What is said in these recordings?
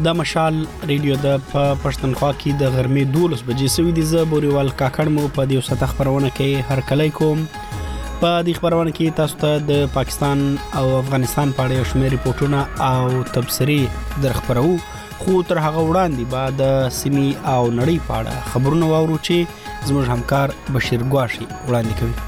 د مشال ریډیو د پښتونخوا کې د غرمې 12 بجې سوي دي. زه بوريوال کاکړ مو په دې وسه خبرونه کې هر کله کوم. په دې خبرونه کې تاسو ته د پاکستان او افغانستان په اړه شمېر ریپورتونه او تبصري درخبرو، خو تر هغه وړاندې به د سیمې او نړۍ په اړه خبرونه واورو چې زموږ همکار بشیر ګواشي وړاندې کوي.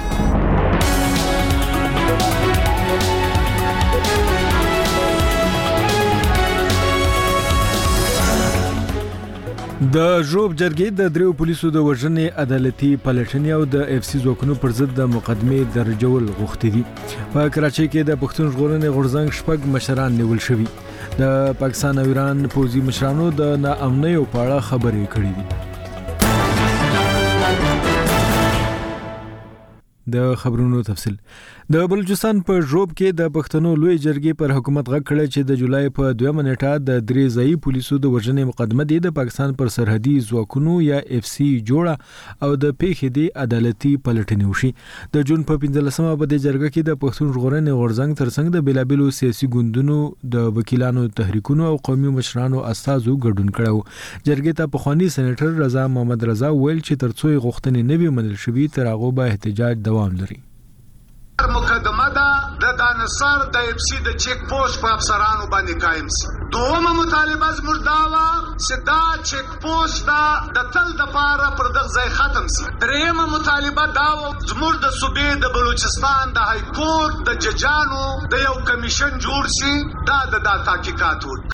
د ژوب جرګې د دریو پولیسو د وژنې عدالتي پلټنې او د اف سی ځواکونو پر ضد د مقدمې درجول غوښتي دي. په کراچۍ کې د پښتون ژغورنې غورځنګ شپږ مشران نیول شوي. د پاکستان او ایران پوځي مشرانو د ناامنۍ په اړه خبرې کړې دي. د خبرونو تفصیل. د بلوچستان په ژوب کې د پښتنو لوی جرګې پر حکومت غږ کړی چې د جولای په 2 نیټه د درې ځایي پولیسو د وژنې مقدمه د پاکستان پر سرحدي ځواکونو یا اف سی جوړه او د پیښې د عدالتي پلټنې وشي. د جون په 15مه په دې جرګه کې د پښتون ژغورنې غورځنګ ترڅنګ د بیلابیلو سیاسي ګوندونو د وکیلانو تحریکونو او قومي مشرانو استازو ګډون کړو. جرګې ته پخوانی سېنیټر رضا محمد رضا ویل چې ترڅو غوښتنې نه وي منل شوي تر هغه به احتجاج دوام لري. مقدمه ده د دانسر د اف سی د چیک پوسټ په افسرانو باندې قائم سي. دومره مطالبه زموږ دا وه چې دا چیک پوسټ د تل دپاره پر دغه ځای ختم سي. درېیمه مطالبه دا وه زموږ د صوبې د بلوچستان د های کورټ د ججانو د یو کمیشن جوړ سي، دا د تحقیقات وکړي.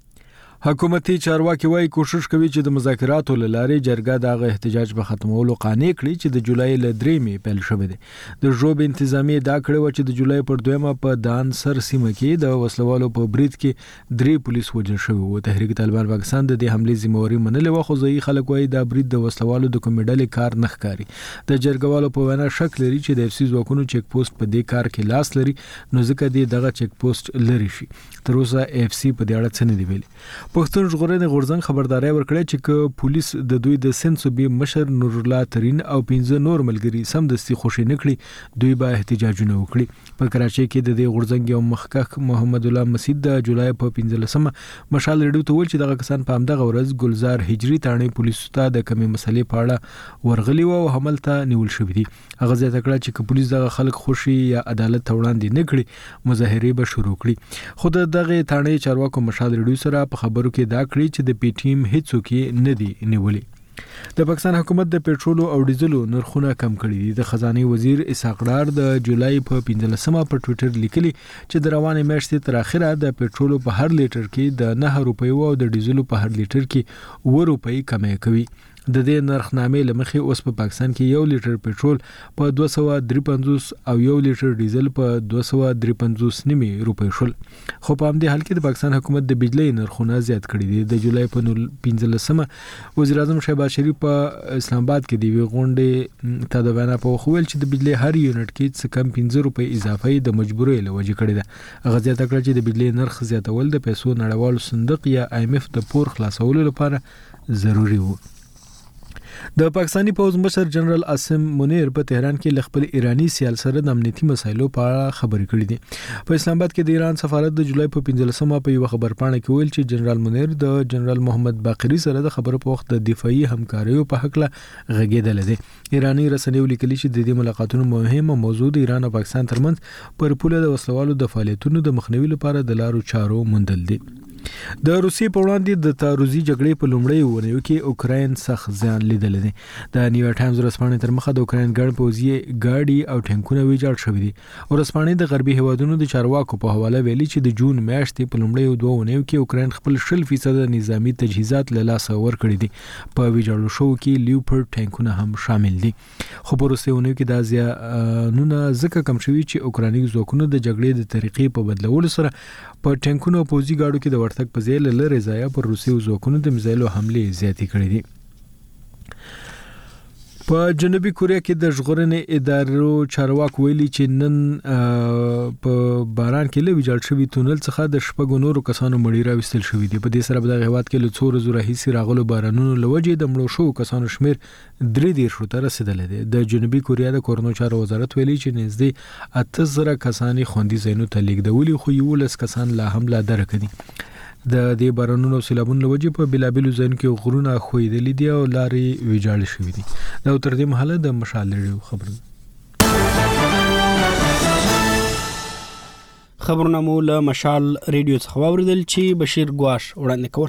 حکومتي چارواکي وايي کوشش کوي چې د مذاکراتو له لارې جرګه دغه احتجاج په ختمولو قانع کړي چې د جولای له 3 پیل شوی دی. د ژوب انتظامی دا کړی و چې د جولای پر 2 په دان سر سیمه کې د وسلوالو په برید کې 3 پولیس وژل شوي وو. تحریک طالبان پاکستان د دې حملې ذمہواری منلې و، خو ځایي خلک وايي دا برید د وسلوالو د کومې ډلې کار نه ښکاري. د جرګوالو په وینا شک لري چې د اف سی ځواکونو چیک پوسټ په دې کار کې لاس لري، نو ځکه دغه چیک پوسټ لري شي. تر اوسه اف سی په دې اړه څه نه دی ویلي. پښتون ژغورنې غورځنګ خبرداري ورکړه چې ک پولیس د دوی د سند صوبې مشر نور الله ترين او 15 نور ملګري سمدستي خوشي نکړي، دوی به احتجاجونه وکړي. په کراچۍ کې د دې غورځنګ یو مخکښ محمد الله مسعود د جولای په 15مه مشال ریډیو ته ویل چې دغه کسان په همدغه ورځ ګلزار هجری تاڼې پولیسو ته د کمی مسلې په اړه ورغلي وو او حمل ته نیول شوی دي. هغه زیاته کړه چې ک پولیس دغه خلک خوشي یا عدالت ته وړاندې نه کړي مظاهره به شروع کړي. خو دغه تاڼې چارواکو مشال ریډیو سره په خبرو کې دا کړی چې د پی ټی ایم هیڅوک نه دی نیولي. د پاکستان حکومت د پېټرولو او ډیزلو نرخونه کم کړي دي. د خزانه وزیر اسحاق ډار د جولای په 15مه په ټوئیټر لیکلي چې د روانې میاشتې تر اخره د پېټرولو په هر لیټر کې د 9 روپۍ او د ډیزلو په هر لیټر کې 2 روپۍ کمې کوي. د دې نرخنامې لمخې اوس په پاکستان کې 1 لیټر پېټرول په 253 او 1 لیټر ډیزل په 253 روپۍ شول. خو په همدې حال کې د پاکستان حکومت د بجلی نرخونه زیات کړي دي. د جولای په 15مه وزیر اعظم شهباز شریف په اسلام آباد کې دی غونډې ته د وینا په وخت چې د بجلی هر یونټ کې څه کم 15 روپۍ اضافه د مجبورۍ لوجه کړي ده. هغه زیاته کړه چې د بجلی نرخ زیاتول د پیسو نړیوال صندوق یا آی ایم اف د پور خلاصولو لپاره ضروری وو. د پاکستانی پوز مشر جنرال عاصم منیر په تهران کې خپل ایرانی سیال سره د امنیتي مسایلو په اړه خبرې کړې دي. په اسلام آباد کې د ایران سفارت د جولای په 15مه په یو خبرپاڼه کې ویل چې جنرال منیر د جنرال محمد باقری سره د خبرو په وخت د دفاعي همکاریو په حق له غږېدل دي. ایرانی رسنیو لیکلي چې د دې ملاقاتونو مهمه موضوع د ایران او پاکستان ترمنځ پر پوله د وسلوالو د فعالیتونو د مخنیوي لپاره د لارو چارو موندل دي. د روسیې په وړاندې د تعرضي جګړې په لومړۍ اونیو کې اوکراین سخت زیان لیدل دي. د نیویارک ټایمز ورځپاڼې تر مخه د اوکراین ګڼ پوځي ګاډي او ټانکونه ویجاړ شوي دي. ورځپاڼې د غربي هیوادونو د چارواکو په حواله ویلي چې د جون میاشتې په لومړۍ 2 اونیو کې اوکراین خپل 0% نظامی تجهیزات له لاسه ورکړي دي. په ویجاړو شو کې لیوپارډ ټانکونه هم شامل دي. خو په وروستیو اونیو کې دا زیانونه ځکه کم شوي چې اوکراني ځواکونو د جګړې د طریقې په بدلولو سره په ټانکونو او پوځي ګاډو کې د ورتګ په ځای له لرې ځایه پر روسي ځواکونو د میزایلو حملې زیاتې کړې دي. په جنوبي کوریا کې د ژغورنې ادارو چارواکو ویلي چې نن په باران کې له ویجاړ شوي تونل څخه د شپږو نورو کسانو مړي راوستل شوي دي. په دې سره په دغه هیواد کې له څو ورځو راهیسې راغلو بارانونو له وجې د مړو شوو کسانو شمېر 33 ته رسېدلی دی. د جنوبي کوریا د کورنو چارو وزارت ویلي چې نږدې 8000 کسان خوندي ځایونو ته لیږدولي، خو 11 کسان لا هم لا درکه دي. د دې بارانونو سیلابونو لوجې په بلابلو ځایونو کې غرونه خویدلې دي او لارې ویجاړې شوې دي. دا تر دې مهاله د مشال ریډیو خبرونه مو له مشال ریډیو څخه واوریدل چې بشیر ګواش وړاندې کول.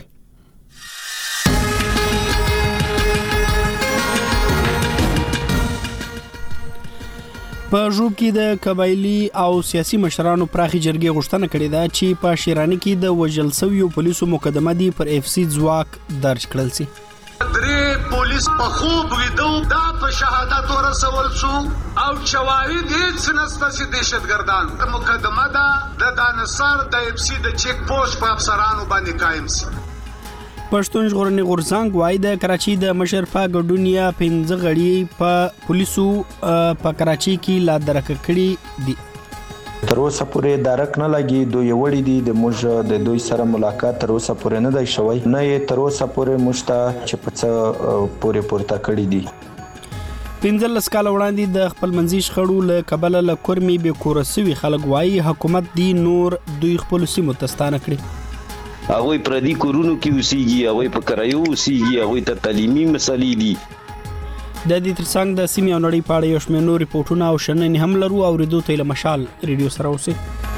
په ژوب کې د قبایلی او سیاسي مشرانو پراخي جرګې غوښتنه کړې ده چې په شیرانی کې د وژل شویو پولیسو مقدمه دي پر اف سی ځواک درج کړل شي. درې پولیس په خوب لیدو دا په شهادت ورسول شو او شواهد هیڅ نشته چې دهشتګردان مقدمه ده د دانسر د اف سی د چیک پوسټ په افسرانو باندې قائم شي. پښتون ژغورنې غورځنګ وايي د کراچي د مشر په ګډونیا 15 غړي په پولیسو په کراچي کې لا درک کړي دي. تر اوسه پورې درک نه لګي دوی وړي دي د موږ د دوی سره ملاقات تر اوسه پورې نه دی شوی نه یې تر اوسه پورې مشته چې په څه پورې پورته کړي دي. 15 کال وړاندې د خپل منځي شخړو له کبله له کورمي به کورسوي خلک وايي حکومت دی نور دوی خپل سیمو تستانه کړي. هغه پردي کورونو کې اوسېږي هغه په کرایو اوسېږي هغه ته تعلیمي مسلې دي. د دې ترڅنګ د سیمې او نړۍ په اړه یو شمېر نور ریپورتونه او شننې هم لرو او ریډیو ته له مشال ریډیو سره اوسئ.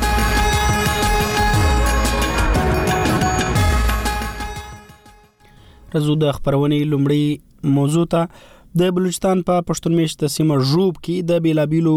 رزو د خبرونې لومړی موضوع ته د بلوچستان په پښتون میشت سیمه ژوب کې د بیلابیلو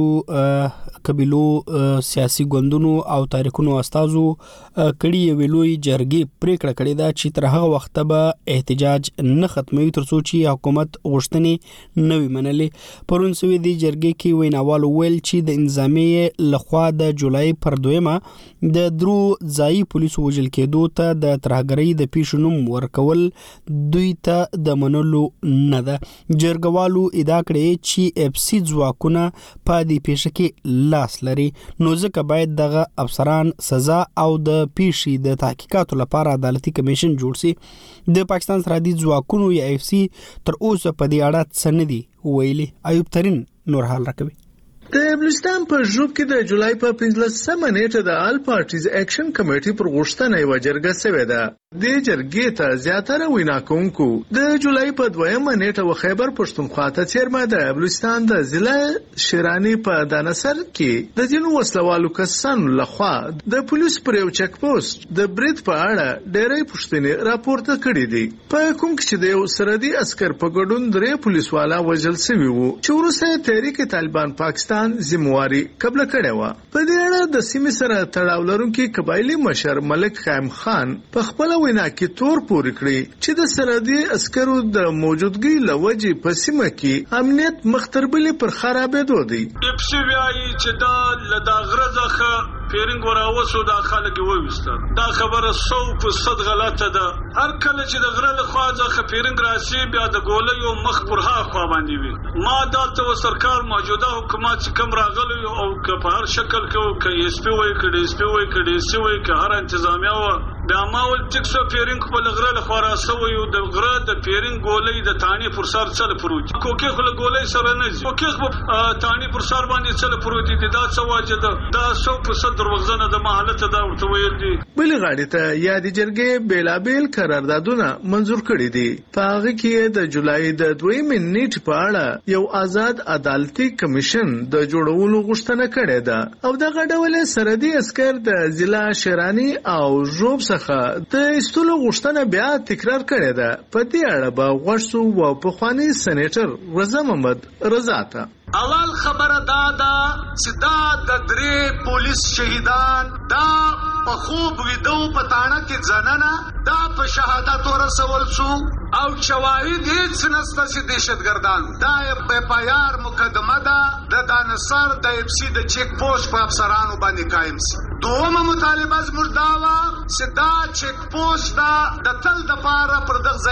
قبیلو سیاسي ګوندونو او تاریخونو استازو کړي ویلوي جرګې پریکړه کړې ده چې تر هغه وخت به احتجاج نه ختموي تر څو چې حکومت غوښتنې نه وي منلې. پرون سوي دی جرګې کې ویناوال ویل چې د انځامي لخوا د جولای پر 2 د درو ځای پولیسو وژل کېدو ته د ترهګرۍ د پیښنوم ورکول دوی ته د منلو نه ده. جرګوالو ادعا کړې چې اف سی ځواکونه په دې پیښه کې لاس لري نو ځکه باید دغه افسران سزا او د پیښې د تحقیقاتو لپاره عدالتي کمیشن جوړ شي. د پاکستان سرحدي ځواکونو یا اف سی تر اوسه په دې اړه څه نه دي ویلي. ایوب ترين نور حال راکوي. د بلوچستان په ژوب کې د جولای په 15 نیټه د آل پارټیز اکشن کمیټې پر غوښتنه یو جرګه شوې ده. د جرګې ته زیاتره وینا کوونکو د جولای په 2 نیټه و خیبر پښتونخوا ته چیرمه د بلوچستان د ضلع شیرانی په دانسر کې د ځینو وسلوالو کسانو لخوا د پولیس پر یو چک پوسټ د برید په اړه ډېرې پوښتنې راپورته کړې دي. په کوم کې چې د یو سرحدي عسكر په ګډون 3 پولیسوالا وژل شوي وو چې وروسته تحریک طالبان پاکستان ذمہواری قبل کړې و. په دې اړه د سیمې سره تړاو لرونکي قبایلی مشر ملک خیم خان په خپل وینا کې تور پورې کړی چې د سرحدي عسکرو د موجودګۍ لوجې په سیمه کې امنیت مختربلې پر خرابېدو دی. اپسی وایي چې دا لداغرزخه پیرنګ وراوسو دا خلک وويسته. دا خبره 100% غلطه ده. هر کله چې د غره له خوا ځخه پیرنګ راشي بیا د ګولې او مخ پر ها خوا باندې وي. ما دالته سرکار موجوده حکومت چې کوم راغلی او په هر شکل کې اس پی وای کړي اس پی وای کړي سی وای که هر انتظامیه و بیا ما ول ټیکسو پیرنګ په غره له خوا راسوي او د غره د پیرنګ ګولې د تانی پر سر څل پروت کوکه خل ګولې سره نه ځي کوکه تانی پر سر باندې څل پروت دي. دا څه واجه ده دا 100% دروغجنه د محلت دا ورته ویل دي. بل غاړي ته یادې جرګې بیلابل قراردادونه منزور کړي دي. په هغه کې د جولای د 2 نیټ په اړه یو آزاد عدالتي کمیشن د جوړولو غوښتنه کړې ده او د غډول سرحدي عسكر د ضلع شیرانی او ژوب څخه د استلو غوښتنه بیا تکرار کړې ده. په دې اړه به غوښتو او په خواني سېنیټر رضا محمد رضا ته اول خبره دا چې دا د 3 پولیس شهیدان دا په خوب ویدو په تاڼه کې ځننه دا په شهادت ورسول شو او شواهد هیڅ نشته چې دهشتګردان دا په پایار مقدمه ده د دانسر د اف سی د چیک پوسټ په افسرانو باندې قائم شي. دومره مطالبه زموږ دا و چې دا چیک پوسټ دا د تل د پاره پر دغه ځای ختم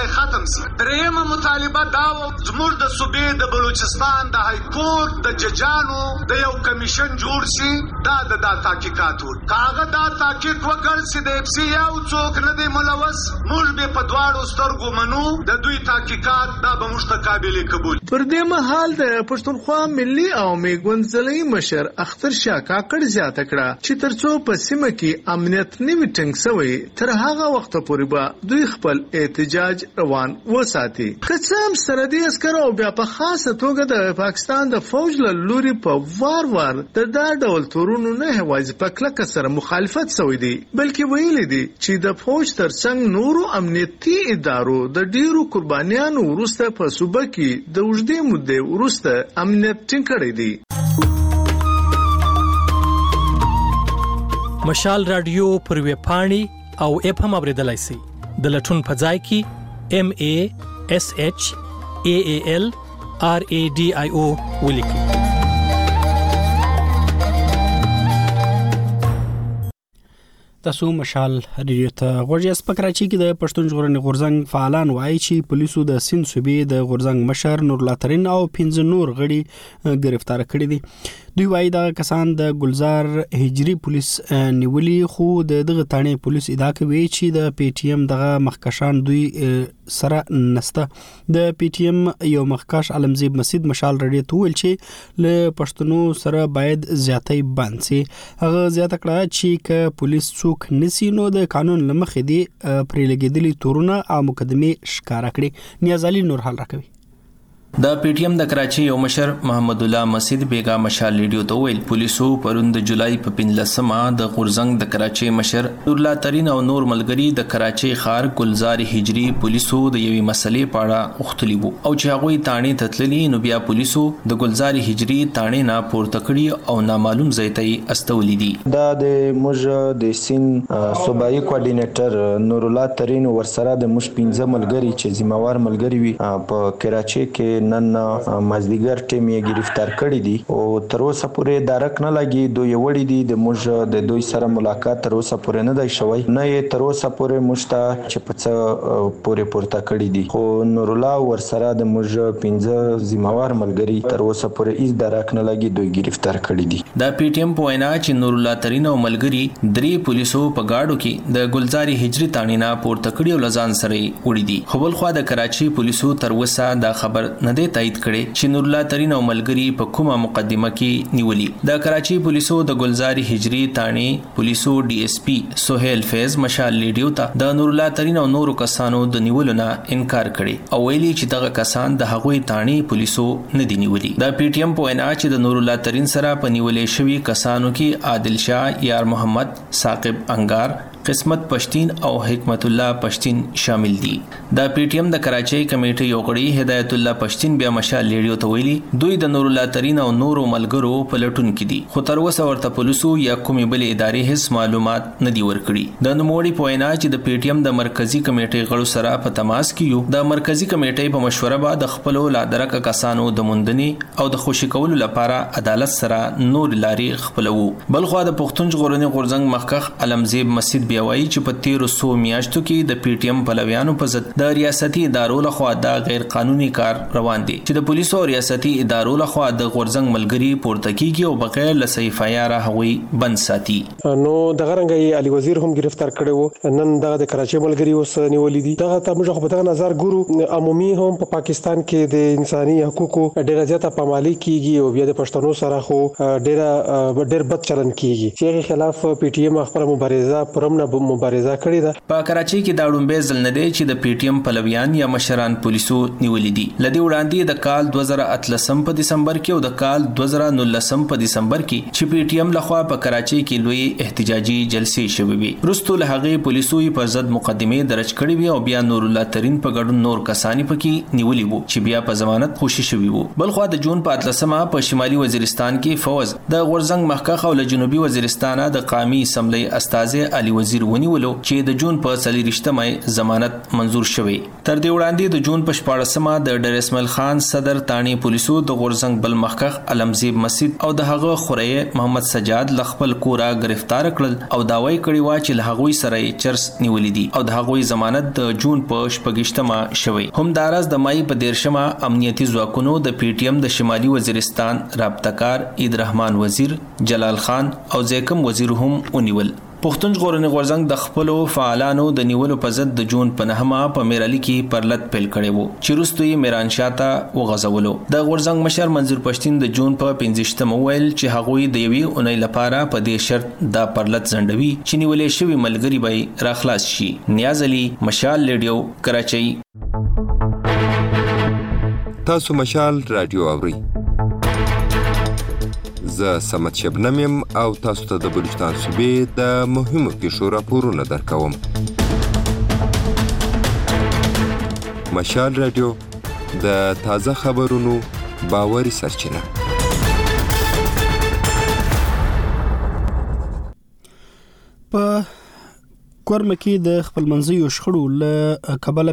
شي. درېمه مطالبه دا و زموږ د صوبې د بلوچستان د های کورټ د ججانو د یو کمیشن جوړ شي دا د تحقیقات وکړي. هغه دا تحقیق وکړ چې د اف سی یو څوک نه دی ملوث موږ به په دواړو سترګو منو د دوی تحقیقات دا به موږ ته قابل قبول. پر دې مهال د پښتونخوا ملي عوامي ګوند ضلعي مشر اختر شاه کاکړ زیاته کړه چې ترڅو په سیمه کې امنیت نوي ټینګ شوی تر هغه وخت پورې به دوی خپل احتجاج روان وساتي. قسم سرحدي عسكر او بیا په خاصه توګه د پاکستان د فوج له لوري په وار د دا ډول تورونو نه هوایي په کلکه سره مخالفت شوی دی بلکې ویلي دي چې د فوج ترڅنګ نورو امنیتي ادارو د ډیرو قربانیانو وروسته په صوبه کې د وژدې مودې وروسته امنیت ټینګ کړی دی. مشال رادیو پر ویب پاڼې او اپ هم اوریدلای شئ. د لټون په ځای کې MASHALRADIO ولیکئ. تاسو مشال رادیو ته غوږی اس په کراچي کې د پښتون ژغورنې غورځنګ فعالان وایي چې پولیسو د سند صوبې د غورځنګ مشر نور الله ترين او 15 نور غړي گرفتار کړي دي. دوی وایي دا کسان د ګلزار هجری پولیس نیولي خو دغه تانې پولیس ادعا کوي چې د پی ټی ایم دغه مخکشان دوی سره نسته. د پی ټی ایم یو مخکش علمزیب مسجد مشال رادیو ته ویل چې له پښتنو سره باید زیاتې بند سي. هغه زیاته کړه چې ک پولیس څوک نسی نو د قانون لمخې دی پرې لګیدلي تورونه او مقدمه ښکارا کړي. نیاز علي نور حل راکوي. د پی ټی ایم د کراچي یو مشر محمد الله مسجد بیگا مشال لیډیو ته ویل پولیسو پروند جولای په 15مه د غورځنګ د کراچي مشر نور الله ترين او نور ملګری د کراچي ښار ګلزار هجری پولیسو د یوې مسلې پاړه اوختلی وو او چې هغه تانې تتللی نو بیا پولیسو د ګلزار هجری تانې نه پورته کړی او نامعلوم ځای ته استولې دي. دا د موږ د سین صوبایي کوارډینیټر نور الله ترين ورسره د مش 15 ملګری چې ذمہوار ملګری وي په کراچي کې نن مازدیګر ټیم یې گرفتار کړی دي او تر اوسه پورې دارک نه لګي دوی وړي دي د موږ د دوی سره ملاقات تر اوسه پورې نه دی شوی نه یې تر اوسه پورې مشته چې په څه پورې پورته کړی دي خو نور الله ورسره د موږ 15 ذمہوار ملګری تر اوسه پورې هیڅ دارک نه لګي دوی گرفتار کړی دي. د پی ټی ایم په وینا چې نور الله ترين او ملګری درې پولیسو په گاډو کې د ګلزاري هجری تانینا پورته کړی او لزان سره وړي دي. خو بل خو د کراچي پولیسو تر اوسه دا خبر نه دی تایید کړي چې نور الله ترين او ملګری په کومه مقدمه کې نیولي. د کراچي پولیسو د ګلزاري هجری تانی پولیسو ډي اس پی سہیل فیض مشال لیډیو ته د نور الله ترين او نورو کسانو د نیولو نه انکار کړي او ویلي چې دغه کسان د هغوی تانی پولیسو نه دی نیولي. د پی ټی ایم په وینا چې د نور الله ترين سره په نیولې شوی کسانو کې عادل شاه یار محمد ثاقب انگار قسمت پشتین او حکمت الله پشتین شامل دي. د پی ټی ایم د کراچي کمیټې یو غړي هدایت الله پشتین بیا مشال لیډیو ته ویلي دوی د نور الله ترين او نورو ملګرو په لټون کې دي خو تر اوسه ورته پولیسو یا کومې بلې ادارې هیڅ معلومات نه دی ورکړي. د نوموړي په وینا چې د پی ټی ایم د مرکزی کمیټې غړو سره په تماس کې یو د مرکزی کمیټې په مشوره به د خپل لادرک کسانو د موندنې او د خوشی کولو لپاره عدالت سره نور لارې خپلوو. بلخو د پښتون ژغورنې غورځنګ مخکخ علمزیب مسجد بیا وایي چې په 1300 میاشتو کې د پی ټی ایم پلویانو په ضد د ریاستي ادارو لخوا د غیر قانوني کار روان دي چې د پولیسو او ریاستي ادارو لخوا د غورځنګ ملګری پورته کیږي او بغیر له صحیح یاره هغوی بند ساتي. نو دغه رنګ علي وزیر هم گرفتار کړي وو نن دغه د کراچي ملګری اوس نیولې دي. دغه ته موږ په دغه نظر ګورو عمومي هم په پاکستان کې د انساني حقوقو ډېر زیاته پامالي کیږي او بیا د پښتنو سره خو ډېر بد چلن کیږي چې خلاف پی ټی ایم خپل مبارزه پرمنه مبارزه کړې ده. په کراچي کې دا ډومبه ځل نه دی چې د پی ټی ایم پلویان یا مشران پولیسو نیولې دي. لدی وړاندې د کال 2013 په دسمبر کې او د کال 2019 په دسمبر کې چې پی ټی ایم لخوا په کراچي کې لوی احتجاجي جلسې شوې وي. وروسته له هغې پولیسو په ضد مقدمه درج کړې وي او بیا نور الله ترين په ګډون نور کسانی پکې نیولې وو چې بیا په ضمانت خوشي شوي وو. بلخو د جون په 13مه په شمالي وزیرستان کې فوز د غورځنګ مخکخ او له جنوبي وزیرستانه د قومي اسمبلی استاذ علي وزیر ونیولو چې د جون په 24مه ضمانت منزور شوی. تر دې وړاندې د جون په 14مه د ډیر اسماعیل خان صدر تانی پولیسو د غورزنګ بل مخکخ علمزیب مسجد او د هغه خوري محمد سجاد لخپل کورا گرفتار کړل او داوی کړی و چې له هغوی سره چرس نیولې دي او د هغوی ضمانت د جون په 28مه شوی. هم داراز د مای په 13مه امنیتي ځواکونو د پی ټی ایم د شمالي وزیرستان رابطه‌کار عید رحمان وزیر، جلال خان او زیکم وزیر هم ونیول. پښتون ژغورنې غورځنګ د خپل فعالانو د نیولو په ضد د جون په 9مه په میرالي کې پرلط پیل کړی وو چې وروسته یې میران شاه ته وغځولو. د غورځنګ مشر منظور پښتين د جون په 15مه ویل چې هغوی د یوې اونۍ لپاره په دې شرط دا پرلط ځنډوي چې نیولې شوی ملګری به راخلاص شي. نیاز علي، مشال ریډیو، کراچۍ. تاسو مشال رادیو اورئ. زه سمت شبنم یم او تاسو ته د بلوچستان صوبې د مهمو پیښو راپورونه درکوم. مشال رادیو د تازه خبرونو باوري سرچینه. په کورم کې د خپلمنځي شخړو له کابل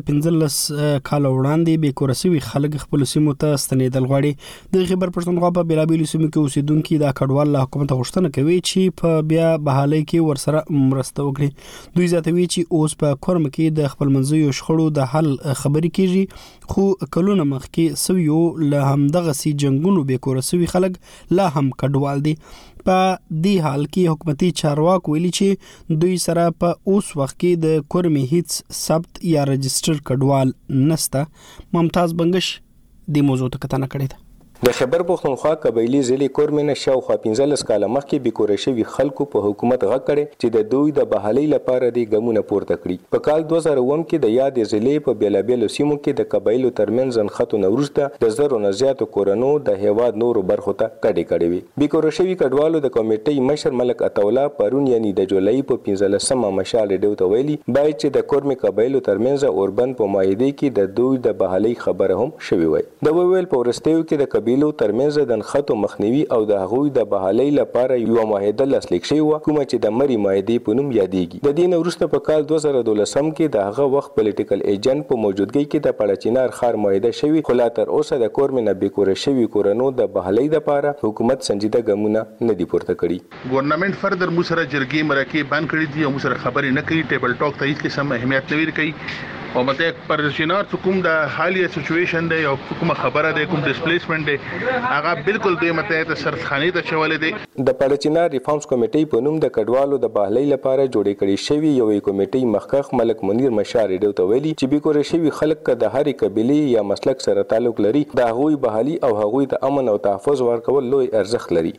15 کال وړاندې به کورسوي خلک خپل سیمو ته ستنېدل غواړي. د خبر پښتونخوا په بیلابېلو سیمو کې اوسیدونکو د کډوال له حکومت غوښتنه کوي چې په بیا بحالۍ کې ورسره مرسته وکړي. دوی زیاتوي چې اوس په کورم کې د خپلمنځي شخړو د حل خبرې کیږي، خو کلونه مخکې سویو له همدغه سي جنگونو به کورسوي خلک لا هم کډوال دي. په دې حال کې حکومتي چارواکو ویلي چې دوی سره په اوس وخت کې د کورمي هیڅ ثبت یا رجستر کډوال نشته. ممتاز بنگش د موضوع ته کتنه کړې ده. د خبر پښتونخوا قبایلی ضلع کورمنه شاوخوا 15 کاله مخکې بیکورشوي خلکو په حکومت غږ کړي چې د دوی د بحالۍ لپاره د ګمونه پورته کړي. په کال 2009 کې د یاد ضلع په بیلابېلو سیمو کې د قبایلو ترمنځ ځنخته نورسته د زرو نه زیاتو کورونو د هیواد نورو برخو ته کډې وي. بیکورشوي کډوالو د کمیټې مشر ملک عطاولا پرون یعنی د جولای په 15مه مشال ریډیو ته ویلي باید چې د کورمي قبایلو ترمنځ اوربند په معاهده کې د دوی د بحالۍ خبره هم شوی وي. د ویل په ورستیو کې د قبیلو ترمنځ د نخښتو مخنیوي او د هغوی د بحالۍ لپاره یو معاهده لاسلیک شوی و کومه چې د مری معاهده په نوم یادېږي. د دې وروسته په کال 2012 کې د هغه وخت پولیټیکل ایجنټ په موجودګۍ کې د پړچینار خار معاهده شوی، خو لا تر اوسه د کورمنه بیکوره شوی کورونو د بحالۍ لپاره حکومت سنجیده ګامونه نه دی پورته کړي. ګورنمنت فردر مو سره جرګې مرکې بند کړي دي او مو سره خبرې نه کوي، ټیبل ټاک ته هیڅ قسم اهمیت نه ورکوي او مته پرشینار کوم د حالیه سچويشن دی او کوم خبره دی کوم ډیسپلیسمنت دی هغه بالکل دوی مته ته سرخانه ته چولې دي. د پړچینار ریفارمز کمیټې په نوم د کډوالو د بحالۍ لپاره جوړې کړې شوی یوې کمیټې مخکخ ملک منیر مشار ریډیو ته ویلي چې بیکوره شوی خلک د هرې قبيله یا مسلک سره تعلق لري د هغوی بحالي او هغوی د امن او تحفظ ورکول لوی ارزښت لري.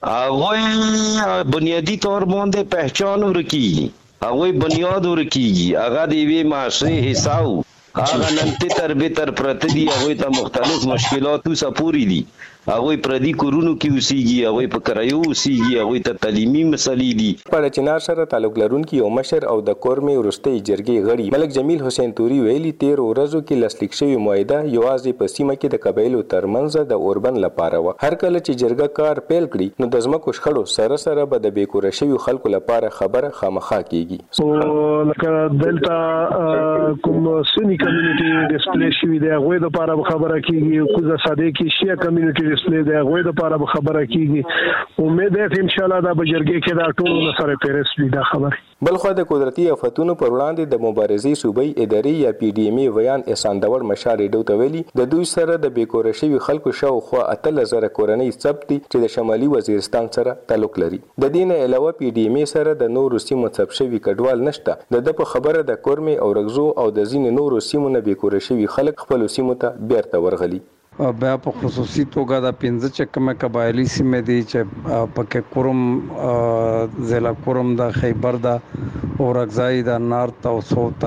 هغوی بنیادی طور باندې پہچان ورکیږي، هغوی بنیاد ورکیږي، هغه د یوې معاشري حصہ هغه نن تر به تر پرته دي، هغوی ته مختلف مشکلات سپوري دي، هغوی پردي کورونو کې اوسېږي، هغوی په کرایو اوسېږي، هغوی ته تعلیمي مسلې دي. پړچینار سره تعلق لرونکي یو مشر او د کورمي وروستۍ جرګې غړي ملک جمیل حسین توري ویلي 13 ورځو کې لاسلیک شوی معاهده یوازې په سیمه کې د قبایلو ترمنځ د اوربند لپاره و. هر کله چې جرګه کار پیل کړي نو د ځمکو شخړو سره سره به د بیکوره شوی خلکو لپاره خبره خامخا کیږي. لکه دلته کوم سنی کمیونټي ډیسپلی شوی دی هغه د لپاره خبره کیږي، کوزه ساده کې شیا کمیونټي ډیسپلی دی هغه د لپاره خبره کیږي. امید ده چې ان شاء الله دا بجرګي کې دا ټول سره پیرس وي دا خبره. بلخو د قدرتي آفتونو پر وړاندې د مبارزې صوبایي ادارې یا پی ډی ایم ای ویان احسان داور مشار ریډیو ته ویلي د دوی سره د بیکوره شوی خلکو شاوخوا 8000 کورنۍ ثبت دي چې د شمالي وزیرستان سره تعلق لري. د دې نه علاوه پی ډی ایم ای سره د نورو سیمو ثبت شوی کډوال نشته. د په خبره د کورمي او رغزو او د ځینې نورو سیمو نه بیکوره شوی خلک خپل سیمو ته بیرته ورغلي. بیا په خصوصي توګه د 15 چکمه قبایلی سیمې دي چې پکې کورم ضلع کورم د خیبر د اورګزای د نارت او سوت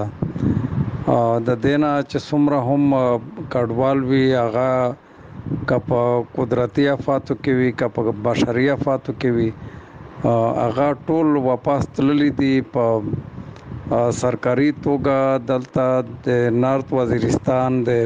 د دینه چې څومره هم کډوال وی هغه کپ قدرتي آفاتو کې وی کپ بشري آفاتو کې وی هغه ټول واپس تللی دي په سرکاري توګه دلته د نارت وزیرستان د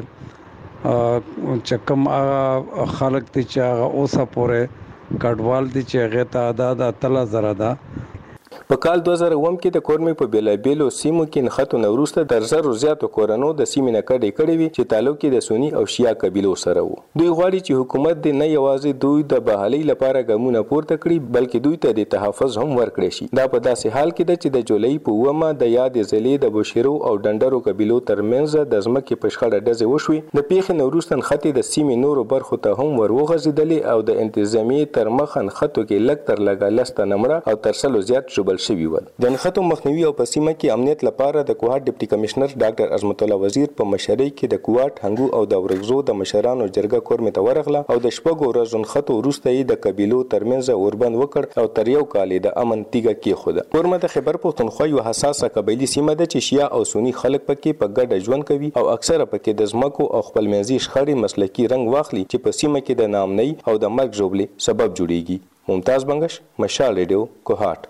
چکم خلق دي چې هغه اوسه پورې کډوال دي چې هغه تعداد 3000 ده. په کال 2009 کې د کورمې په بیلابیلو سیمو کې نښتو نه وروسته د زرو زیاتو کورنو د سیمې نه کډې وي چې تعلق کې د سنی او شیعه قبیلو سره وو. دوی غواړي چې حکومت د نه یوازې دوی د بحالۍ لپاره ګامونه پورته کړي بلکې دوی ته د تحفظ هم ورکړي شي. دا په داسې حال کې ده چې د جولای په 9 د یاد ضلع د بشیرو او ډنډرو قبیلو ترمنځ د ځمکې په شخړه ډزې وشوې. د پیښې نه وروسته نښتې د سیمې نورو برخو ته هم وروغځېدلې او د انتظامیې تر مخه نښتو کې لږ تر لږه 10 تنه مړه او تر 100 زیات ژوبل شوي ول. د نښتو مخنیوي او په سیمه کې امنیت لپاره د کوهاټ ډیپټي کمشنر ډاکټر عظمت الله وزیر په مشرۍ کې د کوهاټ هنګو او د ورغزو د مشرانو جرګه کورمې ته ورغله او د شپږو ورځو نښتو وروسته یې د قبیلو ترمنځ اوربند وکړ او تر یو کال د امن تیګه کېښوده. کورمه د خیبر پښتونخوا یو حساسه قبایلي سیمه ده چې شیعه او سنی خلک پکې په ګډه ژوند کوي او اکثره پکې د ځمکو او خپلمنځي شخړې مسلکي رنګ واخلي چې په سیمه کې د ناامنۍ او د مرګ ژوبلې سبب جوړیږي. ممتاز بنگش، مشال ریډیو، کوهاټ.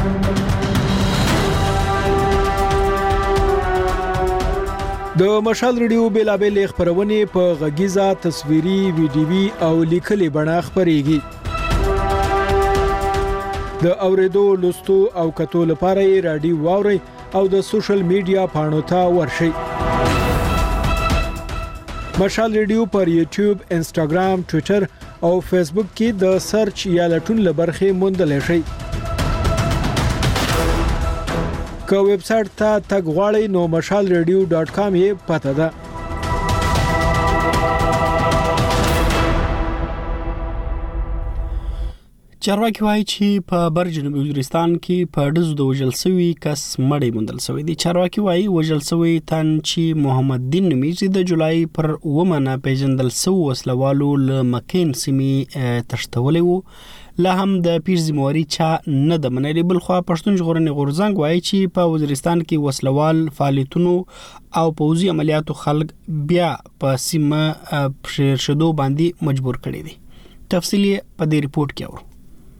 د مشال ریډیو بیلابل خبرونه په غږیزه، تصویري، ویډیوي او لیکلي بڼه خبريږي. د اوریدو، لوستو او کتو لپاره یې رادیو واوري او د سوشل میډیا پاڼو ته ورشئ. مشال ریډیو پر یوټیوب، انسټاګرام، ټوئیټر او فیسبوک کې د سرچ یا لټون لبرخه موندل شي. که ویب سټ ته تګ غواړئ نو mashalradio.com یې پته ده. چارواکي وایي چې په بر جنوبي وزیرستان کې په ډزو د وژل شوي کس مړی موندل شوی دی. چارواکي وایي وژل شوی تن چې محمد دین نومیږي د جولای پر 9 نه پیژندل شو وسلوالو له مکین سیمې تښتولې وو. لا هم د پیښ ذمہواري چا نه د منلي. بل خو پښتون ژغورنې غورځنګ وایي چې په وزیرستان کې وسلوال فعالیتونو او پوځي عملیاتو خلک بیا په سیمه پرشدو باندې مجبور کړي دي. تفصیلی په دې ریپورت کې اورو.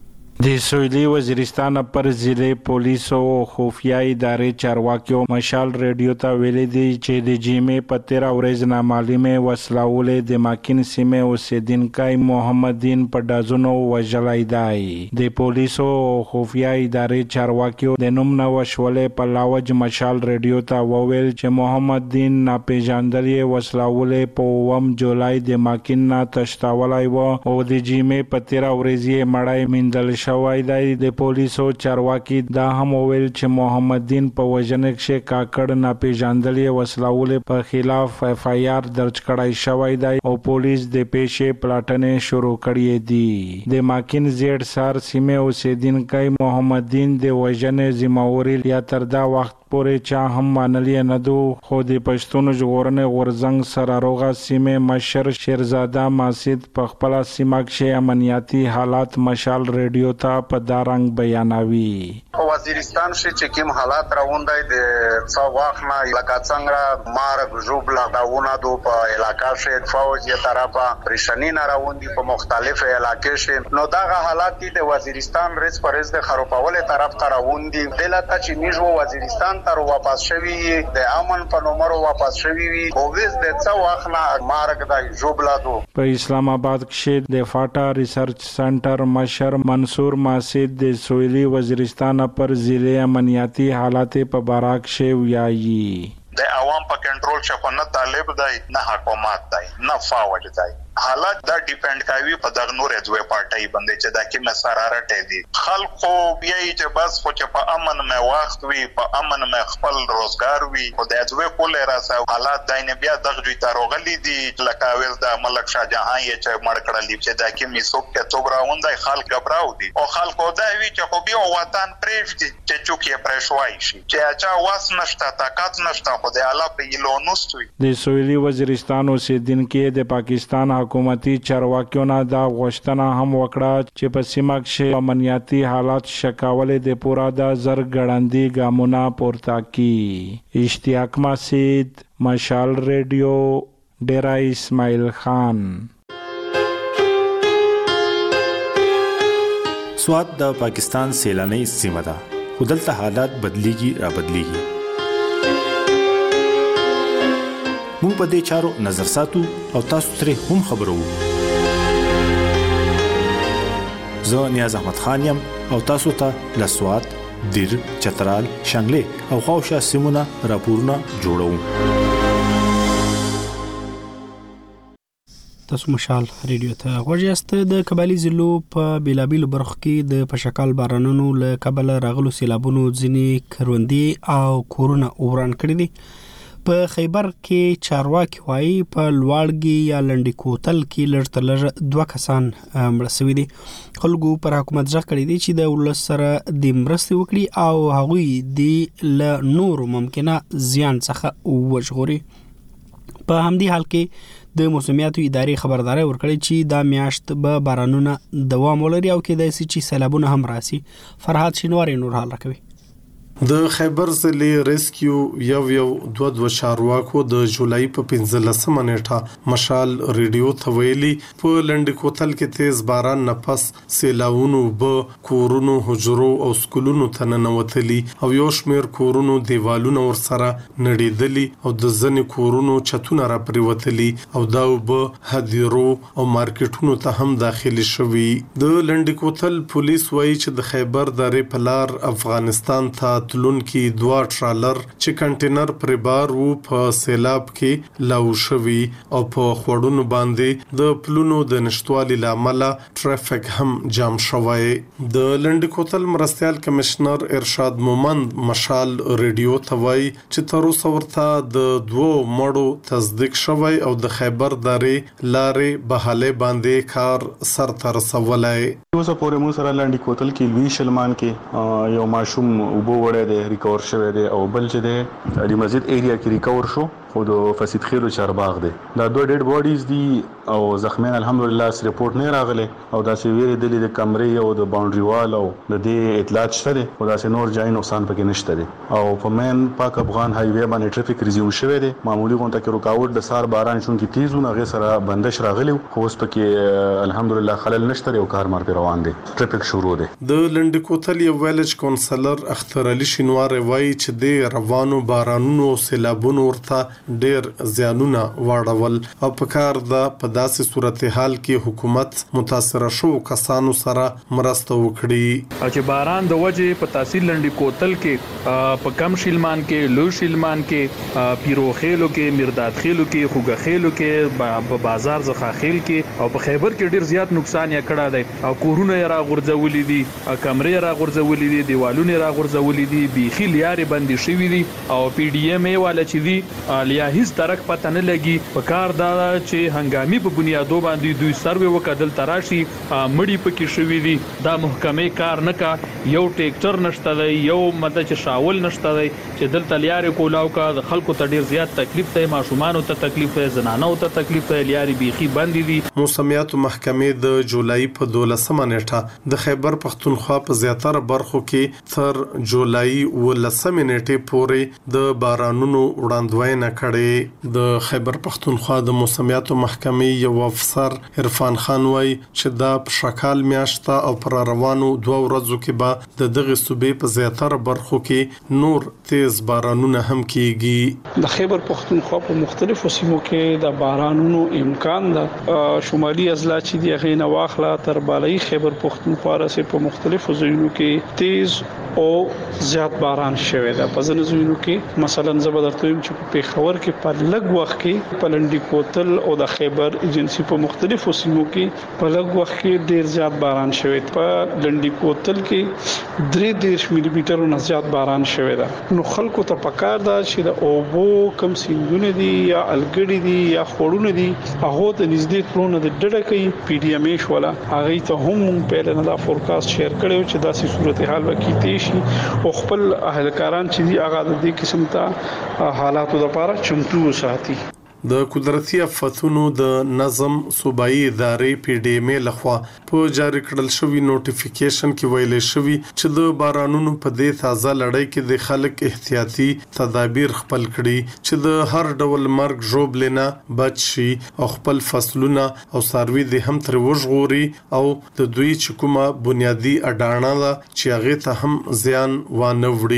د سویلي وزیرستان پر ضلع پولیس او خفیه ادارې چارواکیو مشال ریډیو ته ویلي دي چې د جمعې په 13 ورځ نامعلومه وسلواله د ماکین سیمه اوسیدونکو محمد دین په دازونو وژلای دی. د پولیس او خفیه ادارې چارواکیو د نوم نو شولې په لاوج مشال ریډیو ته وویل چې محمد دین ناپېژندلې وسلواله په 9 جولای د ماکین نه تښتولای و او د جمعې په 13 ورځ یې مړی میندل شوی دی. د پولیسو چارواکي دا هم ویل چې محمد دین په وژنه کې کاکړ ناپېژندلې وسلواله په خلاف FIR درج کړای شوی دی او پولیس د پیښې پلاټنې شروع کړې دي. د ماکین زیړ سار سیمه اوسیدونکو محمد دین د وژنې ذمہواري یا تر دا وخت پورې چا هم منلي نه دو خو د پښتون ژغورنې غورځنګ سره روغه سیمه مشر شیرزاده ماسید په خپل سیمه کې امنیتي حالات مشال ریډیو ته په دارنګ بیانوي. وزیرستان چې کوم حالات راوندای د څو وخت نه لکه څنګه مارګ جوبلا داونه دو په علاقہ کې فوجي طرفه پریشانی نه راوندي په مختلفو علاقې کې نو دا حالات د وزیرستان رس پرز د خروپاول طرف ته راوندي دلته چې میجو وزیرستان تر واپس شوی د امن په نومرو واپس شوی وي او وز د څو وخت نه مارګ د جوبلا دو. په اسلام آباد کې د فاټا ریسرچ سنټر مشر منصور ماسید د سویلي وزیرستان پر ضلع امنیتی حالات په باراک شو ویایي. د عوام په کنټرول شپه نه طالب دی نه حکومت دی نه فوج دی. حالات دا ډیپند کوي په دغه نور دوه پارټي باندې چې دا کې مسارارت دي. خلکو بیا چې بس خو چې په امن مې وخت وي په امن مې خپل روزګار وي او د دوه کول راځي حالات داینه بیا دغه دوی تاروغلي دي لکه ویل د ملک شاه جهان یې چې مړ کړل چې دا کې میسوک کې څوبراوندای خلک غبراو دي او خلکو دا وی چې خو بیا وطن پرېږدي چې چوک یې پرېښوي شي چې چا واس نشته طاقت نشته خو د الله په یلونوستوي. د سویلي وزیرستان اوسیدونکو د پاکستان حکومتي چارواکیو نه دا غوښتنه هم وکړه چې په سیمه کې امنیتي حالات شکاولې د پورا د زرګړندي ګامونه پورته کی. اشتیاق مسید، مشال ریډیو، ډیرا اسماعیل خان. سوات د پاکستان سیلاني سیمه ده خو دلته حالات بدلیږي را بدلیږي. مونږ په دې چارو نظر ساتو او تاسو ترې هم خبرو. زه نیاز احمد خان یم او تاسو ته له سوات دیر، چترال، شانګلې او خواوشا سیمونه راپورونه جوړو. تاسو مشال ریډیو ته غوړیاست. د کبالي ضلعو په بیلابیلو برخو کې د پشکال بارانونو له کبله راغلو سیلابونو ځینې کروندې او کورونه وران کړي دي. په خیبر کې چارواکي وایي په لواړګي یا لنډي کوتل کې لږ تر لږه 2 کسان مړه شوي دي. خلکو پر حکومت ځخ کړی دی چې د ولس سره د مرستې وکړي او هغوی د له نور ممکنه زیان څخه وژغوري. په همدې حال کې د موسمیاتو ادارې خبرداري ورکړې چې دا میاشت به بارانونه دوام ولري او کېدای شي چې سیلابونه هم راسي. فرهاد شینواری نور حال راکوي. د خیبر ضلع ریسکیو یو دوه چارواکو د جولای په 15 نیټه مشال ریډیو ته ویلي په لنډ کوتل کې تیز باران نفس سیلاونو به کورونو حجرو او سکولونو ته ننوتلي او یو شمیر کورونو دیوالونه ور سره نړیدلي او د ځنې کورونو چتونه را پریوتلي او دا به هدیرو او مارکیټونو ته هم داخلي شوي. د لنډ کوتل پولیس وایي چې د خیبر درې پلار افغانستان ته تلون کې 2 ټرالر چې کنټینر پر بار وو په سیلاب کې لاو شوی او په خوړونو باندې د پلونو د نشټوالي لامل ټرافیک هم جام شوی. د لنډ کوتل مرستيال کمشنر ارشاد مومند مشال ریډیو ته وایي چې تر اوسه ورته د 2 مړو تصدیق شوی او د خیبر درې لارې بهاله باندې کار سر تر رسولای. اوسه پورې مو سره لنډ کوتل کې لوی شلمان کې یو ماشوم وبو د ریکور شوه دی او بل چې د علي مسجد ایریا کې ریکور شو خو د فسید خیرو چارباغ دی. دا 2 ډیډ باډیز دي او زخمیان الحمدلله اس ریپورت نه راغله او دا سی ویری د کمرې او د باونډري وال او د دې اطلاعات شته او دا سی نور ځای نقصان پکې نشته دي او په مین پاک افغان های وی باندې ټریفیک ریزیوم شوه دی. معمولی غونډه کې رکاوټ د سار باران شون کې تیزونه غي سره بندش راغلی خو اوس پکې الحمدلله خلل نشته او کار مار روان دي. ټریفیک شروع دی. د لنډ کوتل یو ویلج کونسلر اختر علي شینوار وایي چې د روانو بارانونو او سیلابونو ورته ډیر زیانونه واړول او په کار د په داسې صورتحال کې حکومت متاثر شو کسانو سره مرسته وکړي. چې باران د وجه په تحصیل لنډي کوتل کې په کم شیلمان کې لو شیلمان کې پیرو خېلو کې مرداد خېلو کې خوګه خېلو کې په بازار زخه خېل کې او په خیبر کې ډیر زیات نقصان یې کړی دی او کورونه را غورځولې دي کمرې را غورځولې دي دیوالونه را غورځولې دي بيخي لیارې بندي شوې دي او پی ډی ایم ای والا چې دی لیا هیڅ ترک پته نه لګي. په کار دا چې هنګامي په بنیادو باندې دوی سروې وکړل تراشي مړی پکې شوې دي. دا محکمې کار نه کا یو ټریکټر نشته دی یو مده چې شاول نشته دی چې دلته لیارې کولاو کا د خلکو ته ډیر زیات تکلیف دی ماشومان ته تکلیف دی زنانو ته تکلیف دی لیارې بيخي باندې دي. موسمیاتو محکمې د جولای په 12 نیټه د خیبر پختونخوا په زیاتره برخو کې تر جولای 19 نیټه پورې د بارانونو وړاندوینه کړې. د خیبر پختونخوا د موسمیاتو محکمې یو افسر عرفان خان وایي چې دا په شکال میاشته او پر روانو 2 ورځو کې به د دغه صوبې په زیاتره برخو کې نور تیز بارانونه هم کیږي. د خیبر پختونخوا په مختلفو سیمو کې د بارانونو امکان ده. شمالي اضلاع چې دی غینه واخله تر بالای خیبر پختونخوا سره په مختلفو ځایونو کې تیز او زیات باران شوی دی. په ځینو ځایونو کې مثلا زبردستویم چې په پیښور کې په لږ وخت کې په لنډي کوتل او د خیبر ایجنسی په مختلفو سیمو کې په لږ وخت کې ډیر زیات باران شوی. په لنډي کوتل کې 3 ملي میټر نه زیات باران شوی دی. نو خلکو ته پکار ده چې د اوبو کم سیندونه دي یا الګړي دي یا خورونه دي هغه ته نږدې کلونه د ډډه کوي. پی ډی ایم ایش ولا هغه ته هم په لنډه فورکاست شیر کړو چې داسې صورتحال وکړي شي او خپل اهلکاران چې دی هغه د دې قسم ته حالاتو لپاره چمتو وساتي. د قدرتي آفتونو د نظم صوبایي ادارې پی ډی ایم لخوا په جاری کړل شوی نوټیفیکیشن کې ویل شوی چې د بارانونو په دې تازه لړۍ کې د خلک احتیاطي تدابیر خپل کړي چې د هر ډول مرګ ژوبلنه بچ شي او خپل فصلونه او ساروي د هم تر وژغوري او د دوی چې کومه بنیادی اډانه ده چې هغه ته هم زیان وانه وړي.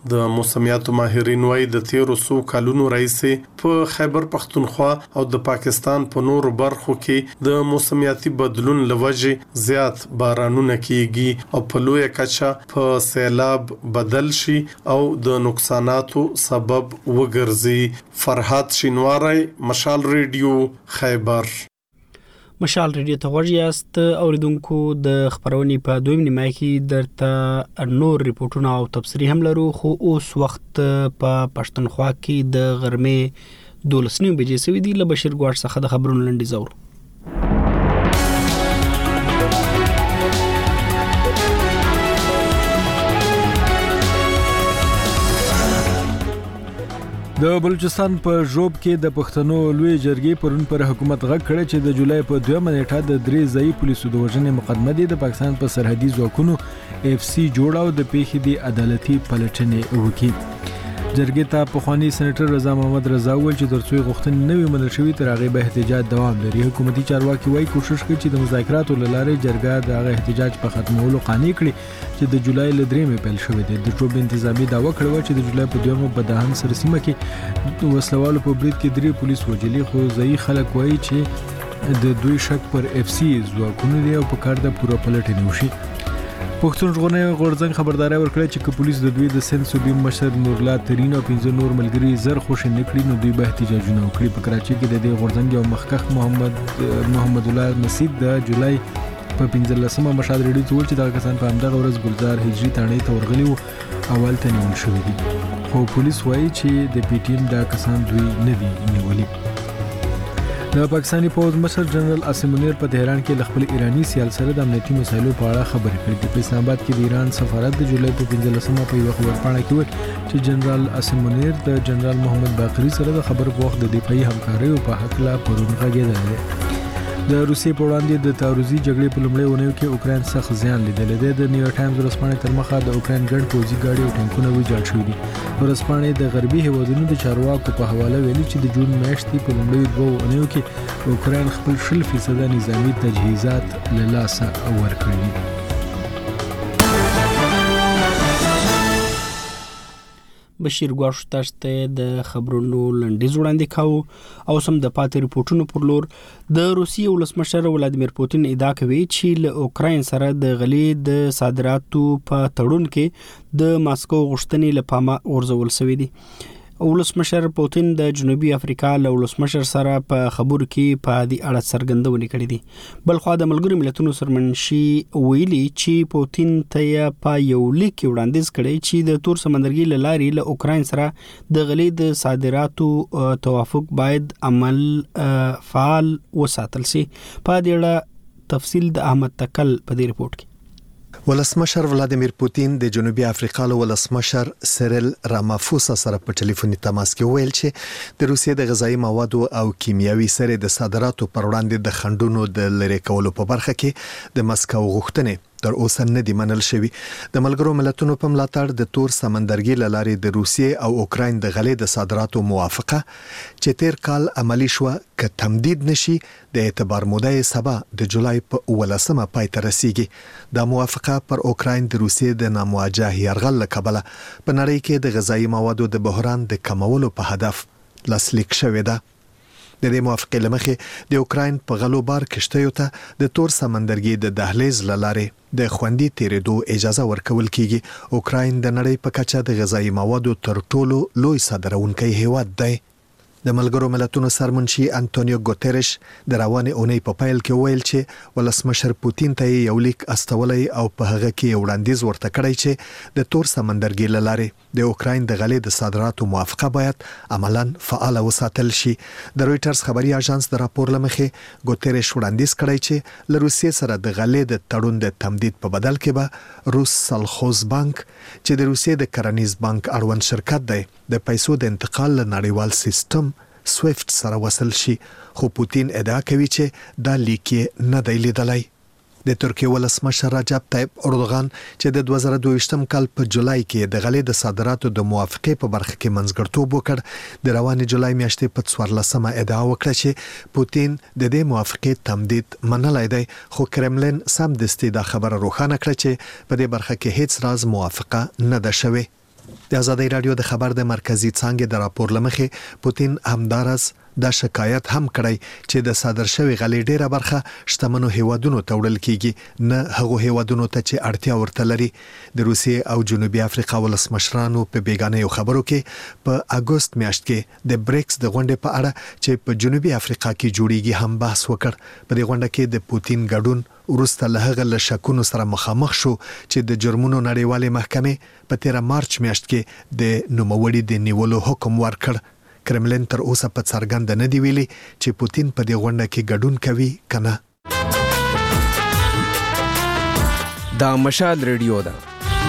د موسمیاتو ماهرین وايي د 1300 کلونو راهیسې په خیبر پختونخوا او د پاکستان په نورو برخو کې د موسمیاتي بدلون لوجه زیات بارانونه کیږي او په لوی کچه په سیلاب بدل شي او د نقصاناتو سبب وګرځي. فرحات شینواری، مشال ریډیو، خیبر. مشال ریډیو ته غوږ یاست اوریدونکو. د خبرونې په دویم نیمه کې درته نور ریپورتونه او تبصرې هم لرو، خو اوس وخت په پښتونخوا کې د غرمې 12:30 بجې سوي دي. له بشیر ګواړ څخه د خبرونو لنډیز اورو. د بلوچستان په ژوب کې د پښتنو لوی جرګې پرون پر حکومت غږ کړ چې د جولای په 2 نیټه د 3 ځای پولیسو د وژنې مقدمه دي د پاکستان په سرحدي ځواکونو FC جوړاو د پیښې د عدالتي پلټنې وکړي. جرګې ته پخوانی سېنیټر رضا محمد رضا وویل چې ترڅو غوښتنې نوې منل شوې تر هغه به احتجاج دوام لري. حکومتي چارواکي وايي کوشش کوي چې د مذاکراتو لارې جرګه د هغه احتجاج په ختمولو قانع کړي چې د جولای ل 3 پیل شوې ده. د جوب انتظامی داوا کړو چې د جولای په 2 په دهن سره سیمه کې وسلوالو په برید کې 3 پولیس وژلي، خو ځای خلک وایي چې د دوی شک پر FC ځواکونو دی او په کار د پوره پلټنې وشي. پښتون ژغورنې غورځنګ خبرداري ورکړه چې که پولیس د دوی د سند صوبې مشر نورالله ترین او 15 نور ملګري زر خوشی نکړي نو دوی به احتجاجونه وکړي. په کراچۍ کې د دې غورځنګ یو مخکښ محمد الله نصیب د جولای په 15مه مشال ریډیو ته ویل چې دا کسان په همدغه ورځ ګلزار هجری تاڼې ته ورغلي وو، اول ته نیول شوي دي، خو پولیس وایي چې د PTM دا کسان دوی نه دي نیولي. د پاکستاني پوز مشر جنرال عاصم منیر په تهران کې خپل ایرانی سیال سره د امنیتي مسایلو په اړه خبرې کړې. په اسلام آباد کې د ایران سفارت د جولای په 15مه په یو خبرپاڼه کې ویل چې جنرال عاصم منیر د جنرال محمد باقری سره د خبرو په وخت د دفاعي همکارۍ په حق لا پرون غږېدل. د روسیې په وړاندې د تعرضي جګړې په لومړۍ اونیو کې اوکراین سخت زیان لیدلی دی. د نیویارک ټایمز ورځپاڼې تر مخه د اوکراین ګڼ پوځي ګاډي او ټانکونه ویجاړ شوي دي. ورځپاڼې د غربي هیوادونو د چارواکو په حواله ویلي چې د جون میاشتې په لومړیو 2 اونیو کې اوکراین خپل 0% نظامی تجهیزات له لاسه ورکړي. بشیر ګواښ تاسو ته د خبرونو لنډیز وړاندې کاوه او سم د پاتې ریپورتونو پر لور. د روسیې ولسمشر ولادیمیر پوتین ادعا کوي چې له اوکراین سره د غلې د صادراتو په تړون کې د ماسکو غوښتنې لپاره ورزول شوې دي. ولسمشر پوتین د جنوبي افریقا له ولسمشر سره په خبرو کې په دې اړه څرګندونه کړې دي. بلخو د ملګرو ملتونو سرمنشي ویلي چې پوتین ته په یو لیک وړاندیز کړی چې د تور سمندرګي له لارې له اوکراین سره د غلې د صادراتو توافق باید عمل فعال وساتل شي. په دې اړه تفصیل د احمد تکل په دې ریپورت کې. ولسمشر ولادیمیر پوتین د جنوبي افریقا له ولسمشر سیریل رامافوسا سره په ټلیفوني تماس کې ویل چې د روسیې د غذایی موادو او کیمیاوي سرې د صادراتو پر وړاندې د خنډونو د لری کولو په برخه کې د مسکو غوښتنې تر اوسه نه دی منل شوی. د ملګرو ملتونو په ملاتړ د تور سمندرګي له لارې د روسیې او اوکراین د غلې د صادراتو موافقه چې تیر کال عملی شو ک تمدید نشي د اعتبار موده سبا د جولای په 18مه پای ته رسیږي. دا موافقه پر اوکراین د روسیې د نامواجه یرغل له کبله په نړۍ کې د غذایی موادو د بحران د کمولو په هدف لاسلیک شوې ده. د دې موافقې لمخې د اوکراین په غلو بار کشتیو ته د تور سمندرګي د دهلیز لارې د خوندي تیرېدو اجازه ورکول کیږي. اوکراین د نړۍ په کچه د غذایی موادو تر ټولو لوی صادرونکی هیواد دی. د ملګرو ملتونو سرمنشي انټونیو ګوتریش د روانې اونۍ په پیل کې ویل چې ولسمشر پوتین ته یو لیک استولای او په هغه کې وړاندیز ورته کړی چې د تور سمندرګي له لارې د اوکراین د غلې د صادراتو موافقه باید عملاً فعال وساتل شي. د رويټرز خبري اژانس د راپور لمخې ګوتریش وړاندیز کړی چې له روسیې سره د غلې د تړون د تمدید په بدل کې به روس سلخوز بانک چې د روسیې د کرنیز بانک اړوند شرکت دی د پیسو د انتقال له نړیوال سیستم سویفت سره وصل شي. خو پوتین ادعا کوي چې دا لیک نه دی لیدلی. د ترکیه ولسمشر رجب طیب اردوغان چې د 2022م کال په جولای کې د غلې د صادراتو د موافقې په برخه کې منځګړتوب وکړ، د روانې جولای میاشتې په 14مه ادعا وکړه چې پوتین د دې موافقې تمدید منلای دی، خو کرملین سم دستي دا خبره روښانه کړه چې په دې برخه کې هیڅ راز موافقه نه ده شوې. د ازادي رادیو د خبر د مرکزی څنګه د راپور لمخې پوتین همدارس د شکایت هم کړی چې د صادر شوی غلې ډیره برخه شتمنو هیوادونو ته وړل کیږي نه هغه هیوادونو ته چې اړتیا ورته لري. د روسیې او جنوبي افریقا ولسمشرانو په بیگانه خبرو کې په اگست میاشت کې د بریکس د غونډې په اړه چې په جنوبي افریقا کې جوړیږي هم بحث وکړ. په دې غونډه کې د پوتین ګډون ورسته له هغه له شکونو سره مخامخ شو چې د جرمونو نړیوالې محکمې په 13 مارچ میاشت کې د نوموړي د نیولو حکم ورکړ. کرملین تر اوسه په څرګند نه دی ویلي چې پوتین په دې غونډه کې ګډون کوي کنه. دا مشال ریډیو ده.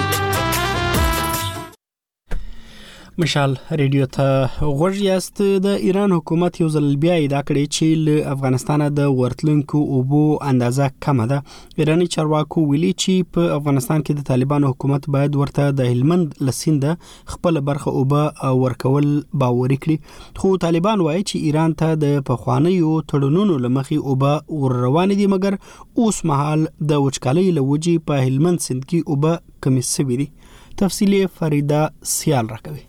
مشال ریډیو ته غوږ یاست. د ایران حکومت یو ځل بیا ادعا کړې چې له افغانستان د ورتلونکو اوبو اندازه کمه ده. ایرانی چارواکو ویلي چې په افغانستان کې د طالبانو حکومت باید ورته د هلمند لسیند خپل برخه اوبه ورکول باوري کړي. خو طالبان وایي چې ایران ته د پخوانیو تړونونو لمخې اوبه ور روان دي، مګر اوس مهال د وچکالۍ لوجي په هلمند سیند کې اوبه کمې شوې دي. تفصیلی فریدا سیال راکوي.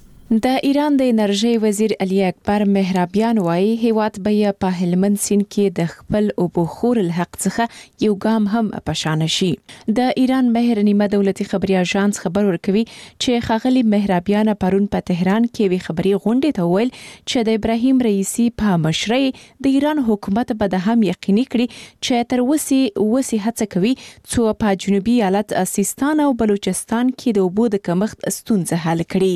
د ایران د انرژي وزیر علي اکبر مهرابیان وایي هیواد به په هلمند سیند کې د خپل اوبو خور الحق څخه یو ګام هم پشان شي. د ایران مهر نیمه دولتي خبري اژانس خبر ورکوي چې خاغلی مهرابیان پرون په تهران کې وی خبري غونډه ته ویل چې د ابراهیم رئیسی په مشرۍ د ایران حکومت به د هم یقیني کړي چې تر وسی هڅه کوي څو په جنوبي ایالت سیستان او بلوچستان کې د اوبو د کمښت ستونزه حل کړي.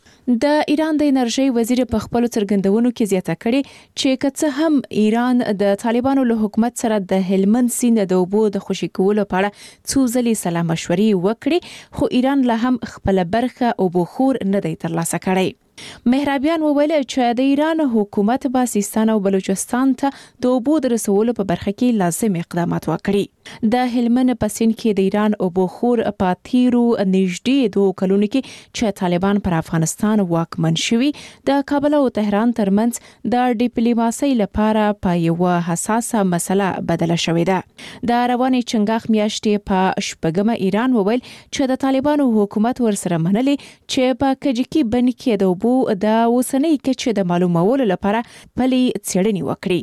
د ایران د انرژي وزیر په خپل څرګندونو کې زیاته کړي چې کڅ هم ایران د طالبانو له حکومت سره د هلمند سیند د اوبو د خوشی کولو په اړه څو ځلې سلا مشورې وکړي، خو ایران له هم خپل برخه اوبو خور نه دی ترلاسه کړی. مهرابیان وویل چې د ایران حکومت به سیستان او بلوچستان ته د اوبو د رسولو په برخه کې لازم اقدامات وکړي. د هلمند په سیند کې د ایران اوبو خور په تیرو نږدې 2 کلونو کې چې طالبان پر افغانستان واکمن شوي د کابل او تهران ترمنځ د ډیپلوماسۍ لپاره په یو حساسه مسله بدله شوې ده. د روانې چنګاخ میاشتې په شپږمه ایران وویل چې د طالبانو حکومت ورسره منلي چې په کجکی بند کې د اوبو د اوسنۍ کچې د معلومولو لپاره پلي څېړنې وکړي.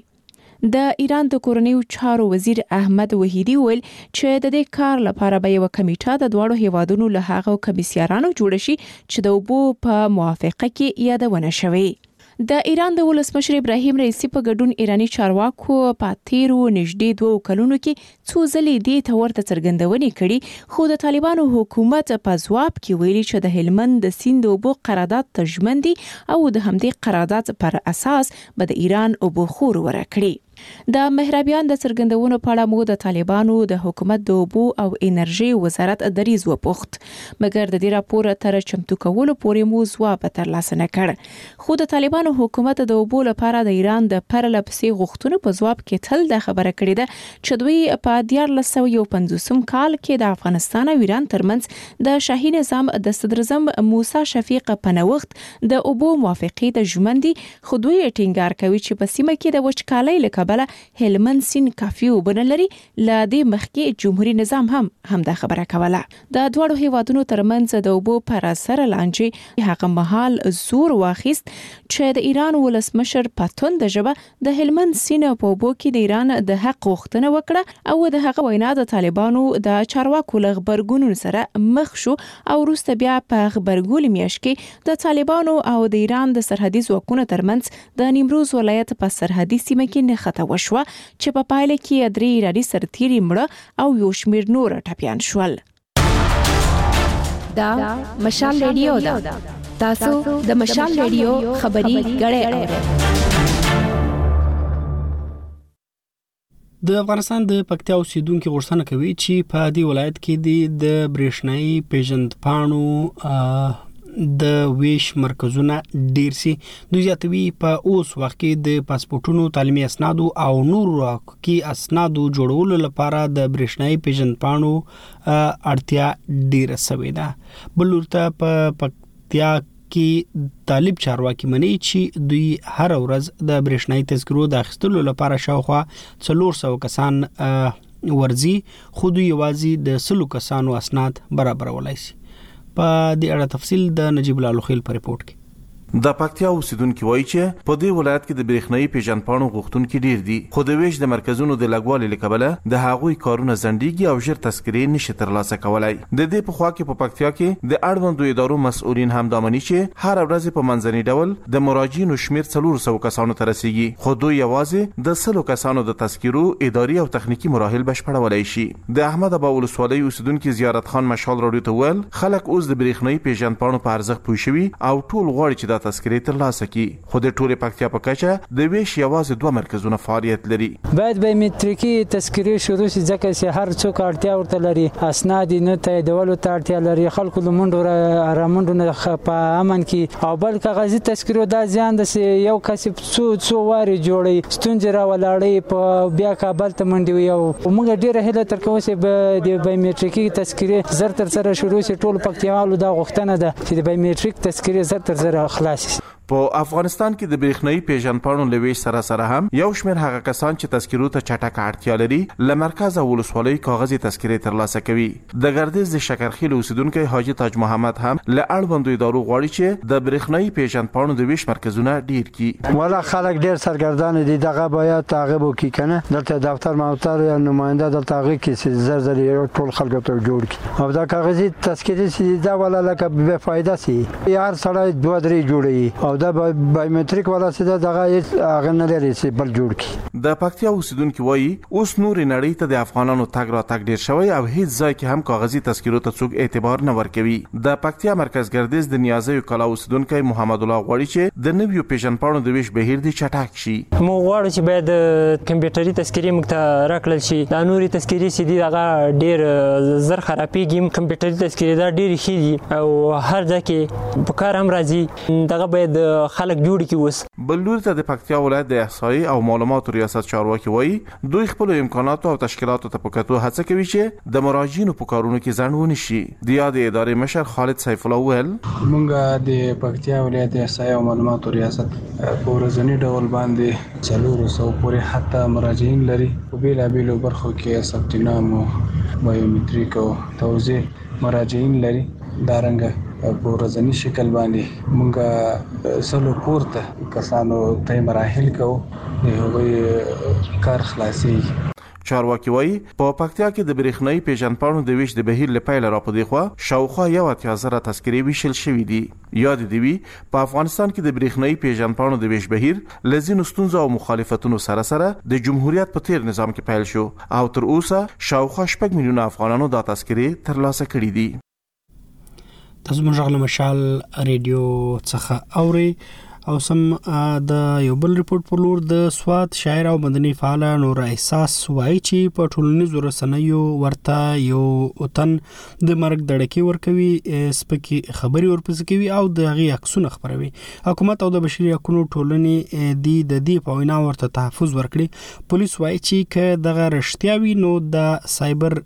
د ایران د کورنیو چارو وزیر احمد وحیدی ویل چې د دې کار لپاره به یو کمیټه د دوړو هیوادونو له هغو کمیسیارانو جوړ شي چې د اوبو په موافقه کې یادونه شوي. د ایران د ولسمشر ابراهیم رئیسی په ګډون ایرانی چارواکو په تیرو نږدې 2 کلونو کې څو ځلې دې ته ورته څرګندونې کړي، خو د طالبانو حکومت په ځواب کې ویلي چې د هلمند د سیند اوبو قرارداد ته ژمن دي او د همدې قرارداد پر اساس به د ایران اوبو خور ورکړي. د مهرابیان د څرګندونو په اړه مو د طالبانو د حکومت د اوبو او انرژي وزارت دریز وپوښت، مګر د دې راپور تر چمتو کولو پورې مو ځواب ترلاسه نه کړ. خو د طالبانو حکومت د اوبو لپاره د ایران د پرلپسې غوښتنو په ځواب کې تل د خبره کړې ده چې دوی په 1950 کال کې د افغانستان او ایران ترمنځ د شاهي نظام د صدر اعظم موسی شفیق په نوښت د اوبو موافقې د ژمن دي، خو دوی ټینګار کوي چې په سیمه کې د وچکالۍ له کبله هلمند سیند کافي اوبه نه لري. له دې مخکې جمهوریت نظام هم دا خبره کوله. د دوړو هیوادونو ترمنځ د اوبو پر اثر لاندې هغه مهال زور واخیست چې د ایران ولسمشر پاتون د ژبه د هلمند سیند په اوبو کې د ایران د حق غوښتنه وکړه او د هغه وینا د طالبانو د چارواکو له خبرګونونو سره مخ شو او وروسته بیا په خبرګون میاشت کې د طالبانو او د ایران د سرحدي ځواکونو ترمنځ د نیمروز ولایت په سرحدي سیمه کې نښته وشوه چې په پایله کې 3 ایرانی سرتیري مړه او یو شمېر نور ټپیان شول. دا مشال ریډیو ده. تاسو د مشال ریډیو خبري غړې اورئ. د افغانستان د پکتیا اوسیدونکو غوښتنه کوي چې په دې ولایت کې د برېښنايي پیژندپاڼو د ویش مرکزونه ډیر سي. دوی زیاتوي په اوس وخت کې د پاسپورتونو، تعلیمي اسنادو او نور حقوقي اسنادو جوړولو لپاره د برېښنايي پیژندپاڼو اړتیا ډیره شوې ده. بلورته په پکتیا کې طالب چارواکي مني چې دوی هر ورځ د برېښنايي تذکرو د اخیستلو لپاره شاوخوا 400 کسان ورزي، خو دوی یوازې د 100 کسانو اسناد برابرولای شي. په دې اړه تفصیل د نجیب الله لوخیل په ریپورت کې. د پکتیا اوسیدونکو وایي چې په دې ولایت کې د برېښنايي پیژندپاڼو غوښتونکي ډیر دي، خو د ویش د مرکزونو د لګوالي له کبله د هغوی کارونه ځنډیږي او ژر تذکرې نشي ترلاسه کولای. د دې په خوا کې په پکتیا کې د اړوندو ادارو مسؤلین هم دا مني چې هر ورځ په منځني ډول د مراجعینو شمیر 400 کسانو ته رسیږي، خو دوی یوازې د 100 کسانو د تذکرو اداري او تخنیکی مراحل بشپړولای شي. د احمد ابا ولسوالۍ اوسیدونکو زیارت خان مشال راډیو ته ویل خلک اوس د برېښنايي پیژندپاڼو په ارزښت پوه شوي او ټول غواړي چې دا تذکرې ترلاسه کړي، خو د ټولې پکتیا په کچه د ویش یوازې 2 مرکزونه فعالیت لري. باید بایومټریکي تذکرې شروع شي ځکه چې هر څوک اړتیا ورته لري، اسناد نه تاییدولو ته اړتیا لري، خلکو له منډو رامنډو نه په امن کې، او بل کاغذي تذکرو دا زیان د یو کس څو واري جوړي ستونزې را ولاړې په بیا کابل ته منډي. او موږ ډیره هیله تر کوو چې د بایومټریکي تذکرې زر تر سره شروع شي. ټول پکتیاوالو دا غوښتنه ده چې د بایومټریک تذکرې زر تر سره خلاص شي. په افغانستان کې د برېښنايي پیژندپاڼو لويش سره هم یو شمېر هغه کسان چې تذکرو ته چټک اړتیا لري له مرکز او ولسوالۍ کاغذي تذکرې ترلاسه کوي. د ګردیز د شکرخیل اوسیدونکو حاجی تاج محمد هم له اړوندو ادارو غواړي چې د برېښنايي پیژندپاڼو د ویش مرکزونه ډیر کړي. ولا خلک ډیر سرګردان دي، دغه باید تعقیب وکړي کنه. دلته دفتر موتر یا نماینده دلته هغه کې زر ټول خلکو ته جوړ کړي او دا کاغذي تذکرې چې دا ولا لکه به فائدہ سي. هر سړی 2-3 جوړي او دا بایومټریک ولا څه دغه هغه نه لري چې بل جوړ کی. د پکتیا اوسیدونکو وایي اوس نور نړۍ ته د افغانانو تګ را تګ ډیر شوی او هیڅ ځای کې هم کاغذي تذکرو ته څوک اعتبار نه ورکوي. د پکتیا مرکز ګردیز د نیازیو کلا اوسیدونکو محمد الله غواړي چې د نویو پیژندپاڼو د ویش بهیر دي چټک شي. مو غواړو چې باید کمپیوټري تذکرې موږ ته راکړل شي. دا نوري تذکرې چې دي هغه ډیر زر خرابېږي، کمپیوټري تذکرې دا ډیر ښې دي او هر ځای کې په کار هم راځي. دغه باید خلک جوړ کی. وس بل لور ته د پکتیا ولایت د احصایي او معلوماتو ریاست چارواکي وایي دوی خپل امکاناتو او تشکیلاتو ته پکاتو هڅه کوي چې د مراجعینو په کارونو کې ځنډ ونی شي. د یاد ادارې مشر خالد سیف الله ویل موږ د پکتیا ولایت د احصایي او معلوماتو ریاست په ورځنی ډول باندې 400 پورې حتی مراجعین لري په بیلابیلو برخو کې ثبت نام او بایومټریک او توزیع مراجعین لري. دا رنګ په ورځنی شکل باندې موږ سلو پورته کسانو ته مراحل کوو د هغوی کار خلاصي. چارواکي وایي په پکتیا کې د برېښنايي پیژندپاڼو د ویش د بهیر لپاره را پدې خو شاوخوا 1,000 تذکرې ویشل شوې دي. یاد دی وی په افغانستان کې د برېښنايي پیژندپاڼو د ویش بهیر لزینو ستونزو او مخالفتونو سره د جمهوریت په تیر نظام کې پیل شو او تر اوسه شاوخوا 6 میلیونه افغانانو دا تذکرې ترلاسه کړې دي. تاسو موږ غل مشال ریډیو څخه اوري او سم د یو بل ریپورت پر لور د سواد شاعر او مدني فعال نور احساس وایي چې په ټولنیزو رسنیو ورته یو وطن د مرګ دړکی ورکوي، سپکی خبري ورپسې کوي او د هغه عکسونه خبروي. حکومت او د بشري حقوقو ټولنې د دې په وینا ورته تحفظ ورکړي. پولیس وایي چې ک دغه رښتیاوي نو د سایبر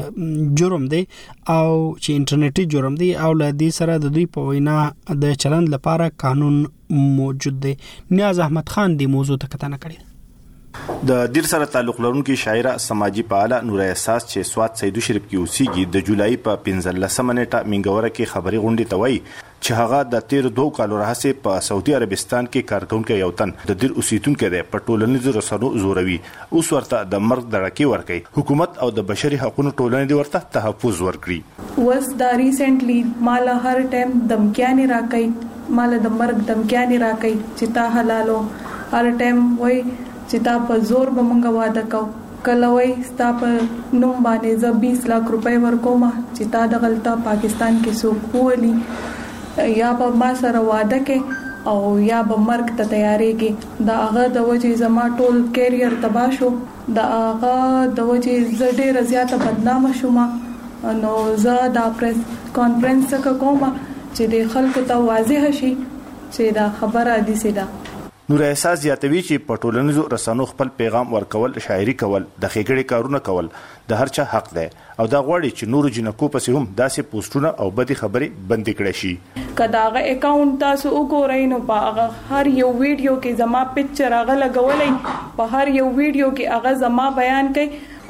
جرم دی او چې انټرنیټي جرم دی او له دې سره د دوی په وینا د چلند لپاره قانون موجود دی. نیاز احمد خان دی موضوع ته کتنه کړې. د دیر سره تعلق لرونکي شاعره سماجی فعال نور احساس چې سواد سیدو شریف کې اوسېږي د جولای په 15 نیټه منګوره کې خبري غونډې ته وایي چې هغه د 13 کالو راهسه په سعودي عربستان کې کارکونکو یو تن د دیر اوسیدونکو د پټولنیزو رسنیو زوروي اوس ورته د مرګ دړکی ورکي. حکومت او د بشري حقوقو ټولنې دی ورته تحفظ ورکړي. وس دا ریسنټلی مال هر ټایم دمکیانې راکې، مال د مرګ دمکیانې راکې چې تا حلالو. هر ټایم وای چې تا په زور به مونږ واده کو، کله وای ستا په نوم باندې ز 20 لک روپۍ ورکوم چې تا د غلطه پاکستان کې څوک وولي، یا به ما سره واده کې او یا به مرګ ته تیاری کې. دا هغه د وجې زما ټول کیریئر تباہ شو، دا هغه د وجې زه ډېره زیاته بدنامه شوم. نو زه دا پریس کانفرنس کوم چې د خلکو ته واضح شي چې دا خبره دي سیده. نور احساس زیاتوي چې په ټولنیزو رسنیو خپل پیغام ورکول، شاعري کول، د ښېګړې کارونه کول د هر چا حق دی او دا غواړي چې نورو جنکو پسې هم داسې پوسټونه او بدې خبرې بندې کړي شي. کداغه اکاونټ تاسو وګورئ نو په هغه هر یو ویډیو کې زما پکچر هغه لګولای، په هر یو ویډیو کې هغه زما بیان کوي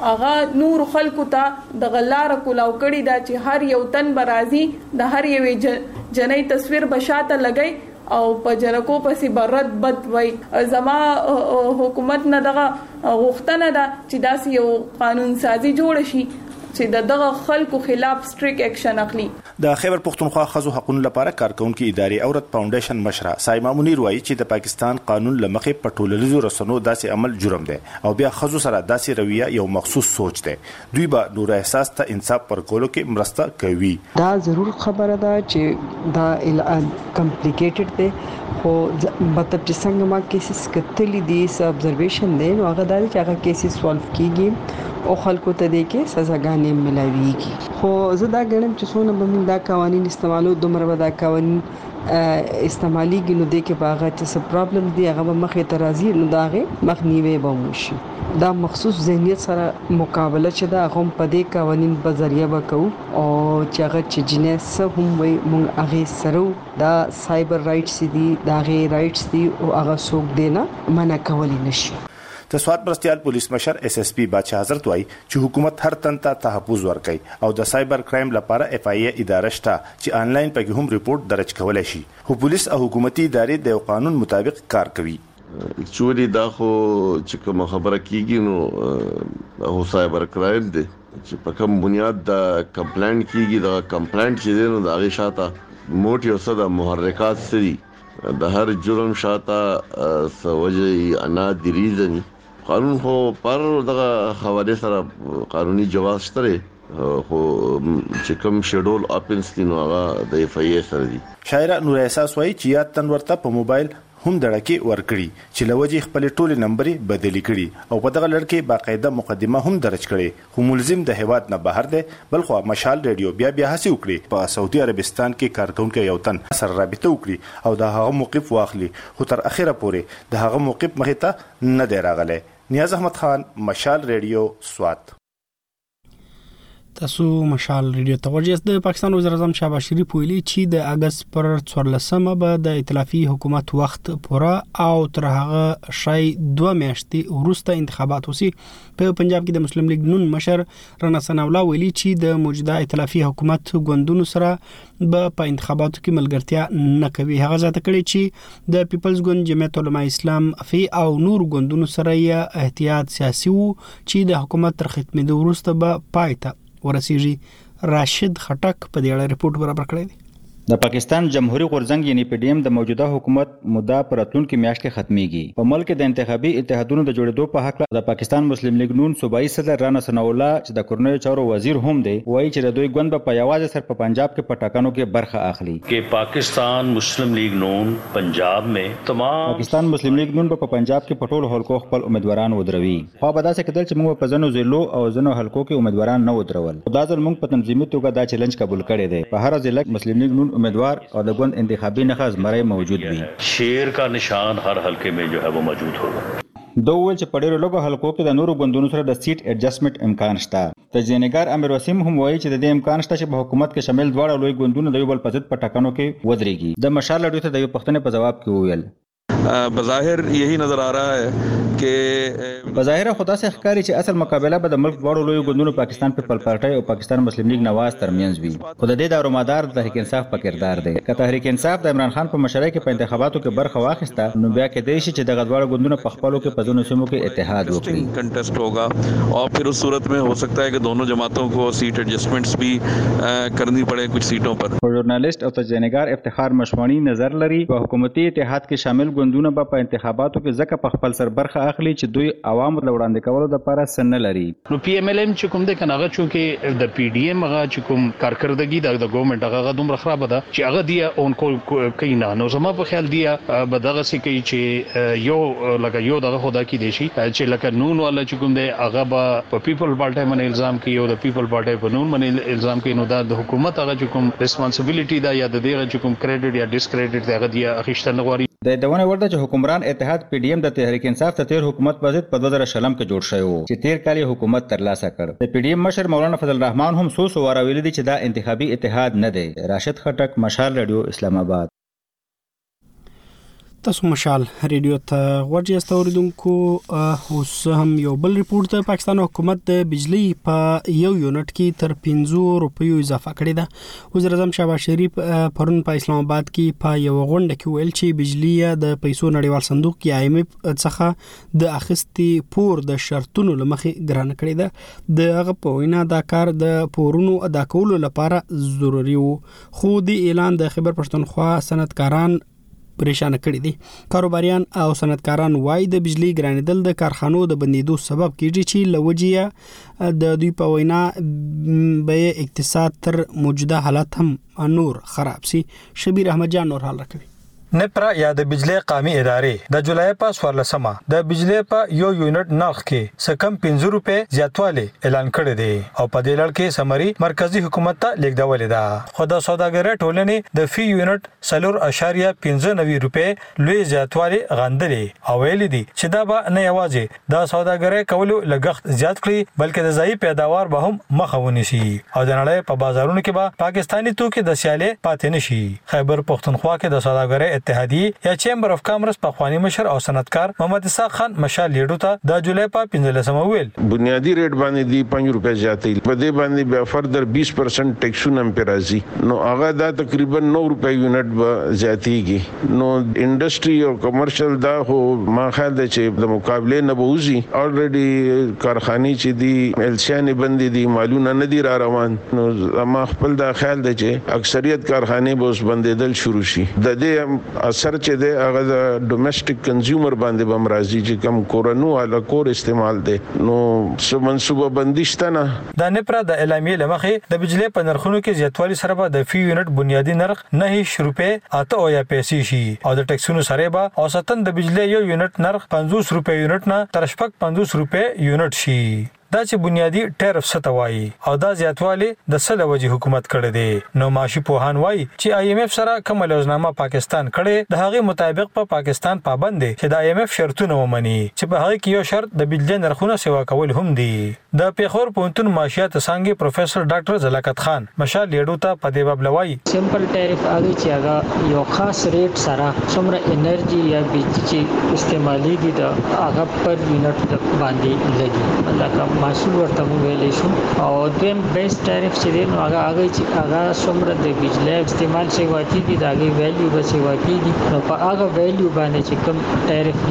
هغه نور خلکو ته د غلار کولاو کړي دا چې هر یو تن برازي د هر یو جنۍ تصویر بشاته لګي او په جنکو پسې برد بد وای. زما حکومت نه دغه غوښتنه ده چې داسې یو قانون سازي جوړ شي چې دغه خلکو خلاف سټریک اکشن اخلي. د خیبر پختونخوا خزو حقوقو لپاره کارکونکو ادارې اورت فاونډیشن مشره سایما منیر وایي چې د پاکستان قانون لمخې په ټولنیزو رسنیو داسې عمل جرم دی او بیا خزو سره داسې رویه یو مخصوص سوچ دی. دوی به نور احساس ته انصاف ورکولو کې مرسته کوي. دا ضرور خبره ده چې دا کمپلیکیټډ دی خو مطلب چې څنګه ما کیسز کتلې دي سب ابزرویشن دی نو هغه دا چې هغه کیسز سولف کیږي او خلکو ته دې کې سزاګانې ملاويږي. خو زه دا ګڼم چې څونه به موږ دا قوانين استعمالو دومره به دا قوانين استعماليږي نو دې کې باغه چې پرابلم دی هغه مخې ته راځي نو داغه مخنیوي به وشي. دا مخصوص ذهنیت سره مقابله چې دا هم په دې قوانين په ذریعہ وکاو او چې هغه چې جنس هم وي موږ هغه سره دا سایبر رائټس دي دا غي رائټس دي او هغه څوک دینا منع کولی نشي. د سواد مرستيال پولیس مشر اس اس پی بادشاہ حضرت وایي چې حکومت هر تن ته تحفظ ورکړي او د سایبر کرایم لپاره اف آی ای اداره شته چې انلاین پکې هم ریپورت درج کولای شي. خو پولیس او حکومتي ادارې د قانون مطابق کار کوي. چوري دا خو چې کوم خبره کیږي نو هو سایبر کرایم دی چې په کوم بنیاد دا کمپلینټ کیږي دا کمپلینټ چې دی نو دا غي شاته موټي او صدا محرکات سری د هر جرم شاته سوجي انا دی ریزن قانون خو پر دغه حواله سره قانوني جواز شته خو چې کوم شیډول اپنس دي نو هغه د اف آی ای سره دي. شاعر نور احساس وایي چې یا تن ورته په موبایل هم دړکې ورکړي چې لوجي خپل ټول نمبرې بدلی کړي او په دغه لړ کې باقاعده مقدمه هم درج کړي خو ملزم د هیواد نه بهر دی. بلخو مشال ریډیو بیا هڅه وکړي په سعودي عربستان کې کارکونکو یو تن سره رابطه وکړي او د هغه موقف واخلي خو تر اخره پورې د هغه موقف مخې ته نه دی راغلی. نیاز احمد خان مشال ریډیو سوات. تاسو مشال ریډیو ته ورجست. د پاکستان وزیر اعظم شهباز شریف ویلي چې د اگست پر 14مه به د ائتلافي حکومت وخت پوره او تر هغه شای 2 میاشتې وروسته انتخابات وسی. په پنجاب کې د مسلم لیگ نون مشر رانا ثناءالله ویلي چې د موجوده ائتلافي حکومت ګوندونو سره به په انتخاباتو کې ملګرتیا نه کوي. هغه ځکه کړي چې د پیپلز ګوند جمعیت علماء اسلام افی او نور ګوندونو سره یې احتیاط سیاسي وو چې د حکومت تر ختمېدو وروسته به پایته ورسیږي. راشد خټک په دې اړه ریپورت برابر کړی دی. د پاکستان جمهوریت غورځنګ یعنی پی ډی ایم د موجوده حکومت مدعا پر راتلونکي میاشت کې ختميږي. په ملک د انتخابي اتحادونو د جوړېدو په حق د پاکستان مسلم لیگ نون صوبایي صدر رانا ثناءالله چې د کورنیو چارو وزیر هم دی وایي چې د دوی ګوند په یوازې سر په پنجاب کې په ټاکنو کې برخه اخلي. کې پاکستان مسلم لیگ نون پنجاب में تمام پاکستان مسلم لیگ نون په پنجاب کې په ټولو حلقو خپل امیدواران ودروي. خو به داسې کېدل چې موږ په ځنو ضلعو او ځنو حلقو کې امیدواران نه ودرول. دا ځل موږ په تنظیمي توګه دا چیلنج قبول کړی دی. په هر ضلع مسلم لیگ نون امیدوار او ګوند انتخابي نخاز مرای موجود وي. شیر کا نشان ہر حلقے میں جو ہے وہ موجود ہوگا. دوول چې په ډېرو لږو حلقو کې د نورو ګوندونو سره د سیټ اډجسټمنټ امکان شته. تجزیه‌نګار امیر وسیم هم وایي چې د دې امکان شته چې په حکومت کې شامل دواړه لوی ګوندونه د یو بل په ضد په ټاکنو کې ودرېږي. د مشال ریډیو ته د یو پښتنې په جواب کې وویل بظاهر یہی نظر آ رہا ہے کہ بظاهر خدا سے ښکاري چې اصل مقابله به د ملک دواړو لوی ګوندونو پاکستان پیپل پارټي او پاکستان مسلم لیگ نواز ترمنځ وي. خو د دې دارومدار د تحریک انصاف په کردار دی. که تحریک انصاف د عمران خان په مشرۍ کې په انتخاباتو کې برخه واخیسته نو بیا کې دی چې د غدواړو ګوندونو په خپلو کې په ځینو سیمو کې اتحاد وکړي. کنټیسټ ہوگا اور پھر اس صورت میں ہو سکتا ہے کہ دونوں جماعتوں کو سیٹ ایڈجسٹمنٹس بھی کرنی پڑے کچھ سیٹوں پر. ژورنالیسټ او تجزیه‌نګار افتخار مشوانی نظر لري په حکومتي اتحاد کې شامل ګوندونه په انتخاباتو کې ځکه په خپل سر برخه اخلي چې دوی عوامو له وړاندې کولو لپاره سن لري. نو پی ایم ال ایم چې کوم د کناغه چونکه د پی ډی ایم هغه چې کوم کارکردګي د ګورنمنت هغه دومره خراب ده چې هغه دی اون کول کینا نو زما په خیال دی به دغه سې کوي چې یو دغه خدا کی دیشي چې لکه نون والا چې کوم دی هغه په پیپل پارټي باندې الزام کوي او د پیپل پارټي په نون باندې الزام کوي. نو د حکومت هغه چې کوم ریسپانسیبিলিټي دا یا د دغه چې کوم کریډټ یا ډیسکریډټ هغه دی اخیشتنه غواړي. د دونه ورته چې حکمران اتحاد پی ډی ایم د تحریک انصاف ته تیر حکومت په ضد په 2000 کې جوړ شوی و چې تیر کال حکومت ترلاسه کړ. د پی ډی ایم مشر مولانا فضل الرحمن هم سو وراویل دي چې دا انتخابي اتحاد نه دی. راشد خټک مشال ریډیو اسلام آباد. تاسو مشال ریډیو ته ورجی استوریدونکو اوس هم یو بل ریپورت ته پاکستان حکومت د بجلی په یو یونټ کې تر 5 روپیو اضافه کړې ده. وزیر اعظم شهباز شریف پرون په اسلام آباد کې په یو غونډه کې ویل چې بجلی د پیسو نړیوال صندوق کې IMF څخه د اخیستي پور د شرطونو لمخې ګران کړې ده. د هغه په وینا دا کار د پورونو ادا کولو لپاره ضروري وو، خو د اعلان د خیبر پښتونخوا صنعتکاران پریشان کړي دي. کاروباریان او صنعتکاران وايي د بجلی ګرانیدل د کارخانو د بندیدو سبب کیږي چې لوجیه د دوی په وینا به اقتصاد تر موجوده حالت هم نور خراب سي. شبیر احمد جان نور حال راکوي. نپرا یا د بجلی قومي ادارې د جولای په 14مه د بجلی په یو یونټ نرخ کې سکم 5 روپے زیاتوالی اعلان کړی دی او په دې لړ کې سمري مرکزی حکومت ته لیکدولې ده. خو د سوداګرۍ ټولنې د فی یونټ 4.95 روپے لوی زیاتوالی غندلې او ویل دي چې دا به نه یوازې د سوداګرۍ کولو لګښت زیات کړي بلکې د ځای پیداوار به هم مخه ونیسي او د نړۍ په بازارونو کې به پاکستانی توکي د سیالي پاتې نشي. خیبر پښتونخوا کې د سوداګرۍ اتحادیه یا چیمبر اف کامرس په خواني مشر او صنعتکار محمد اسحاق خان مشال لیډو ته د جولای په 15مه ویل بنیادی ریټ باندې دی 5 روپے زیاتې په دې باندې بیا فردر 20% ټیکسونه هم راځي نو هغه دا تقریبا 9 روپے یونټ به زیاتېږي. نو انډستری او کمرشل دا هو ما خیال دی چې د مقابله نه بوزي. الریډي کارخانه چې دی السیان بندي دي مالونه نه دي را روان نو ما خپل دا خیال دی چې اکثریت کارخانه به اوس بندیدل شروع شي. د دې اثر چې دی هغه د ډومېسټک کنزیومر باندې به مرضی چې کم کورنو اله کور استعمال دی نو سو منسوبه بندښت نه. د نپرا د اعلامیه لمخې د بجلی په نرخونو کې زیاتوالی سره به د فی یونټ بنیادی نرخ 9 روپے اته او یا پیسې شي او د ټیکسونو سره به اوسطن د بجلی یو یونټ نرخ 50 روپے یونټ نه تر 50 روپے یونټ شي. دا چې بنیادی ټیرف ستوي او دا زیاتوالی د سله وجه حکومت کړی دی. نو ماشي پوهان وایي چې IMF سره کوم لوزنامه پاکستان کړي د هغه مطابق په پاکستان پابند دي چې د IMF شرطونه ومني چې په هغه کې یو شرط د بجلی نرخونه سیوا کول هم دي. د پیښور پونتون معاشيات څنګه پروفیسور ډاکټر زلاکت خان مشال لیډو ته په دې باب لوي سمپل ټیرف هغه چې هغه یو خاص ریټ سره څومره انرژي یا بجلی چې استعمالي دي دا هغه پر یونټ باندې لګي لکه محصول ورته ویلې شو او دیم بیس ټیرف چې دی نو هغه چې هغه څومره د بجلی استعمال شي واکې دي دا غي ویلیو به شي واکې دي نو په هغه ویلیو باندې چې کوم ټیرف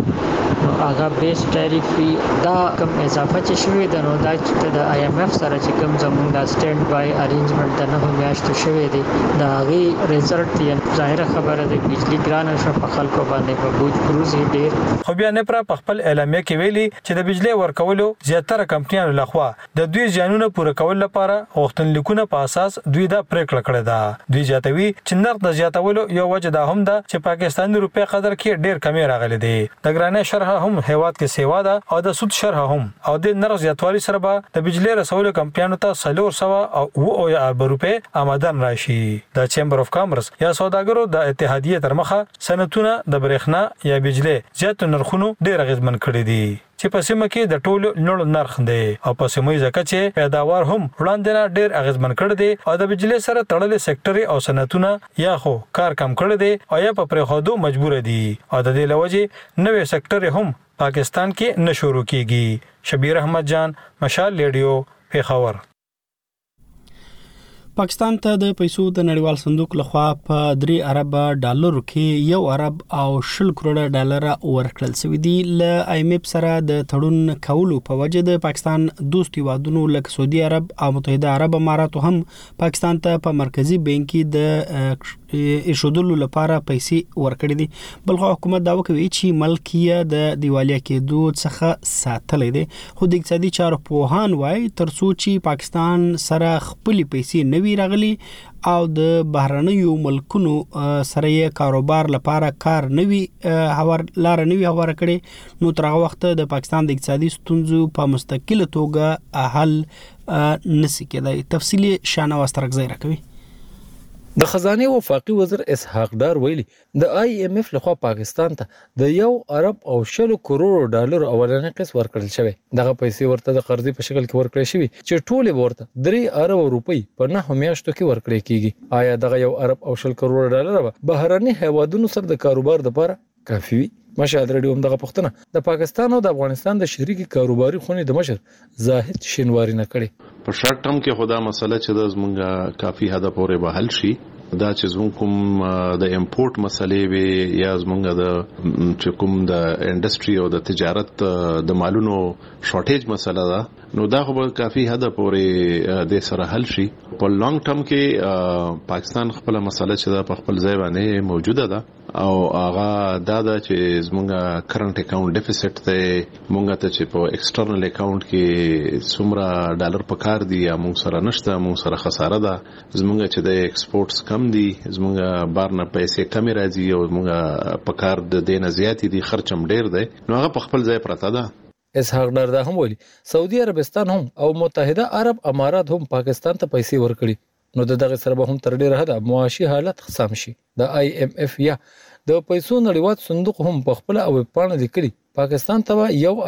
لګي نو هغه بیس ټیرف دا کوم اضافه چې شوی د نو دا چې د IMF سره چې کوم زموږ د سټینډ بای ارینجمنت د نه میاشتو شوی دی دا غي ریزلټ یې ظاهره خبره د بجلی ګران شو په خلکو باندې په بوج پروزي ډیر. خو بیا نه پر خپل اعلامیه کې ویلي چې د بجلی ورکولو زیاتره کمپنیانو لخوا د دوی ځانونه پوره کول لپاره غوښتنلیکونه په اساس دوی دا پریکړه کړې ده. دوی جاتوي چې نرخ د زیاتولو یو وجه دا هم ده چې پاکستاني روپیا قدر کې ډیر کمی راغلي دي. د ګرانې شرح هم هیواد کې سیوا ده او د سود شرح هم او د نرخ زیاتوالی سره به د بجلی رسولو کمپنیانو ته 300 او یا روپے آمدن راشي. د چیمبر اف کامرس یا سوداګرو د اتحادیه تر مخه صنعتونه د برېښنا یا بجلی زیات نرخونو ډیر اغیزمن کړي دي چې په سیمه کې د ټولو لوړ نرخ دی او په سیمه ځکه چې پیداوار هم وړاندې نه ډیر اغیزمن کړي دي او د بجلی سره تړلې سېکټري او صنعتونه یا خو کار کم کړي دي او یا په پرېښودو مجبور دي او د دې لوجه نوې سېکټري هم پاکستان کې نشورو کیږي. شبیر احمد جان مشال لیډیو پیښور. پاکستان ته د پیسو د نړیوال صندوق لخوا په 3 ارب ډالرو کې 1 ارب او 10 کروڑه ډالر ورکړل شوی دی. ل IMF سره د تړون کولو په وجه د پاکستان دوستي وادونو لکه سعودي عرب او متحده عرب امارات هم پاکستان ته په مرکزی بانک کې د ایشودلو لپاره پیسې ورکړې دي. بلخو حکومت دا وکوي چې ملکیه د دیوالیا کېدو څخه ساتلې دي. خو د اقتصادي چارو پوهان وایي ترڅو چې پاکستان سره خپل پیسې نوي راغلي او د بهرنیو ملکونو سره یې کاروبار لپاره کار نوي لار نوي هوار کړي نو تر هغه وخت د پاکستان د اقتصادي ستونزو په مستقله توګه حل نشي کېدای. تفصیلی شانه واسترګ ځای راکوي. د خزانه وفاقي وزیر اسحاق ډار ویلي د IMF لخوا پاکستان ته د 1 ارب او 10 کروڑ ډالر اولنې قسط ورکړل شوی. دغه پیسې ورته د قرضې په شکل کې ورکړل شوی چې ټول ورته 3 ارب روپۍ په 9 میاشتو کې ورکړل کیږي. آیا دغه 1 ارب او 10 کروڑ ډالر به بهرني هیوادونو سره د کاروبار لپاره کافي وي؟ مشهد رادیو هم دغه پوښتنه د پاکستان او د افغانستان د شریکي کاروباري خونې د مشر زاهد شینواری نه کړي. په شارټ ټرم کې خدا مسله چې د زمونږه کافي حد پورې به حل شي. دا چې زموږ کوم د امپورټ مسلې وي یا زمونږ د چې کوم د انډستری او د تجارت د مالونو شارټیج مسله ده نو دا خو به کافي حد پورې د سره حل شي. په لانګ ټرم کې پاکستان خپل مسله چې دا په خپل ځای باندې موجوده ده او هغه دا چې زمونږه کرنٹ اکاؤنٹ ډیفیسټ ته مونږ ته چې په ایکسټرنل اکاؤنٹ کې څومره ډالر پکار دي یا مونږ سره نشته، مونږ سره خساره ده. زمونږ چې د ایکسپورټس کم دي، زمونږه بار نه پیسې کم راځي او مونږه پکار د دینه زیات دي، خرچ هم ډیر دی، نو هغه په خپل ځای پراته ده. اسحاق ډار دا هم ویلي سعودي عربستان هم او متحده عرب امارات هم پاکستان ته پیسې ورکړي نو دغه سره به هم تر ډیره حد معاشي حالت خصام شي. د IMF یا د پیسو نړیوال صندوق هم په خپل او پاڼه لیکلي پاکستان ته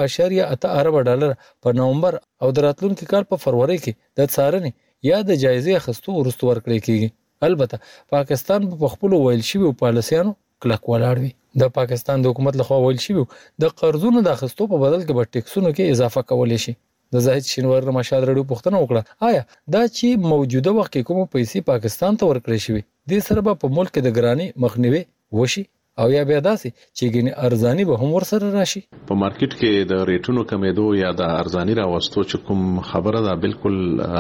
1.8 ارب ډالر په نومبر او د راتلونکي کال په فروری کې د څارنې یا د جایزې اخیستو وروسته ورکړي کیږي. البته پاکستان په خپل ویل شوی پالیسیانو کلک ولاړ وي. د پاکستان د حکومت لخوا ویل شوی د قرضونو د اخیستو په بدل کې به ټیکسونو کې اضافه کولای شي. د زاهد شینواری د مشهد رادیو پوښتنه وکړه آیا دا چې موجوده وخت کې کوم پیسې پاکستان ته ورکړې شوی د سره په ملک د ګرانی مخنیوي وشي او یا بیا داسې چې ګینه ارزانی به هم ورسره راشي؟ په مارکیټ کې د ریټونو کمیدو یا د ارزانی راوستو چې کوم خبره ده بالکل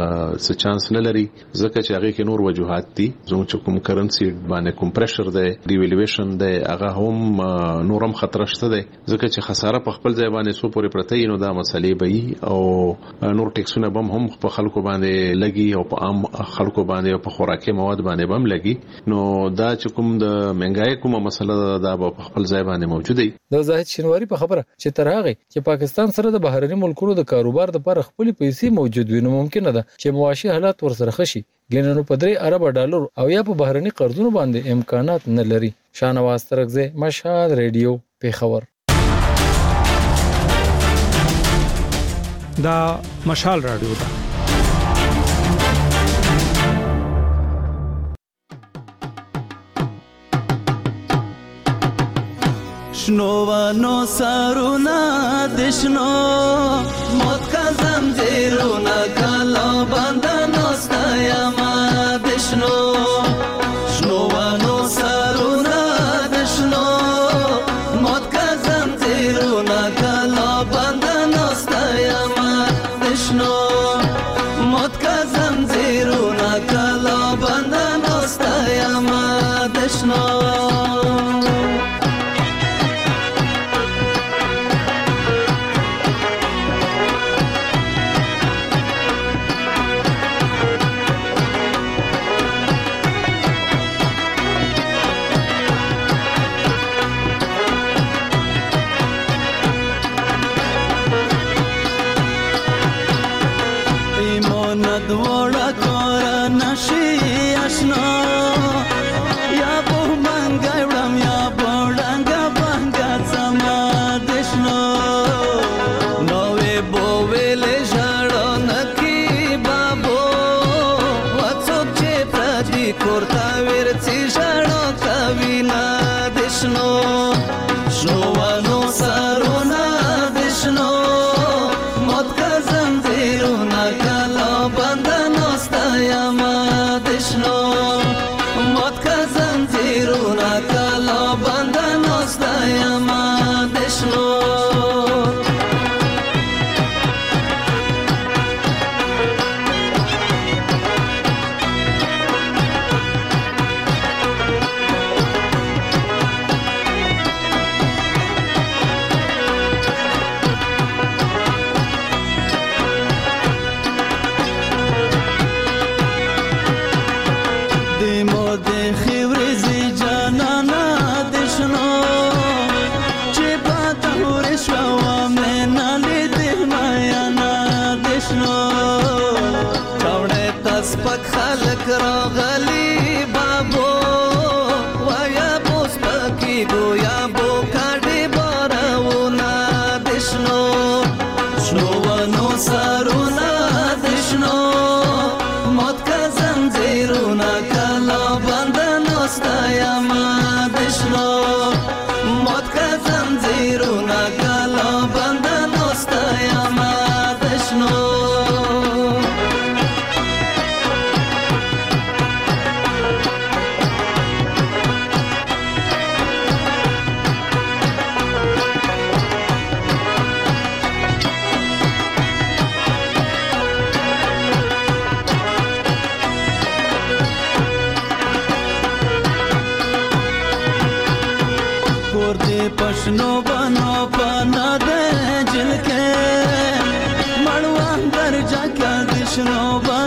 څه چانس نه لري، ځکه چې هغه کې نور وجوهات دي. زموږ چې کوم کرنسي باندې کوم پریشر دی، ډیویلویشن دی، هغه هم نورم خطر شته دی، ځکه چې خساره په خپل ځای باندې سو پورې پرته نو دا مسلې به او نور ټیکسونه هم په خلکو باندې لګي او په عام خلکو باندې او په خوراکي مواد باندې هم لګي. نو دا چې کوم د مهنګای کومه مسله دا په خپل ځای باندې موجود دی. د زاهد شینواری په خبره چې تر هغه چې پاکستان سره د بهرني ملکونو د کاروبار لپاره خپل پیسې موجود وي نو ممکن ده چې معاشي حالات ورسره خشي ګینه په 3 ارب ډالر او یا په بهرني قرضونو باندې امکانات نه لري. شانواز ترغزه، مشهد رادیو، پیښور. دا مشال رادیو ده. شنوانو سارونا دشنو موت کا زنجیرونا کالا بندنو ستایما دشنو شنوانو سارونا دشنو موت کا زنجیرونا کالا بندنو ستایما دشنو موت کا زنجیرونا کالا بندنو ستایما دشنو دشنو بنو پنا دے جل کے مڑوا درجہ کا دشنو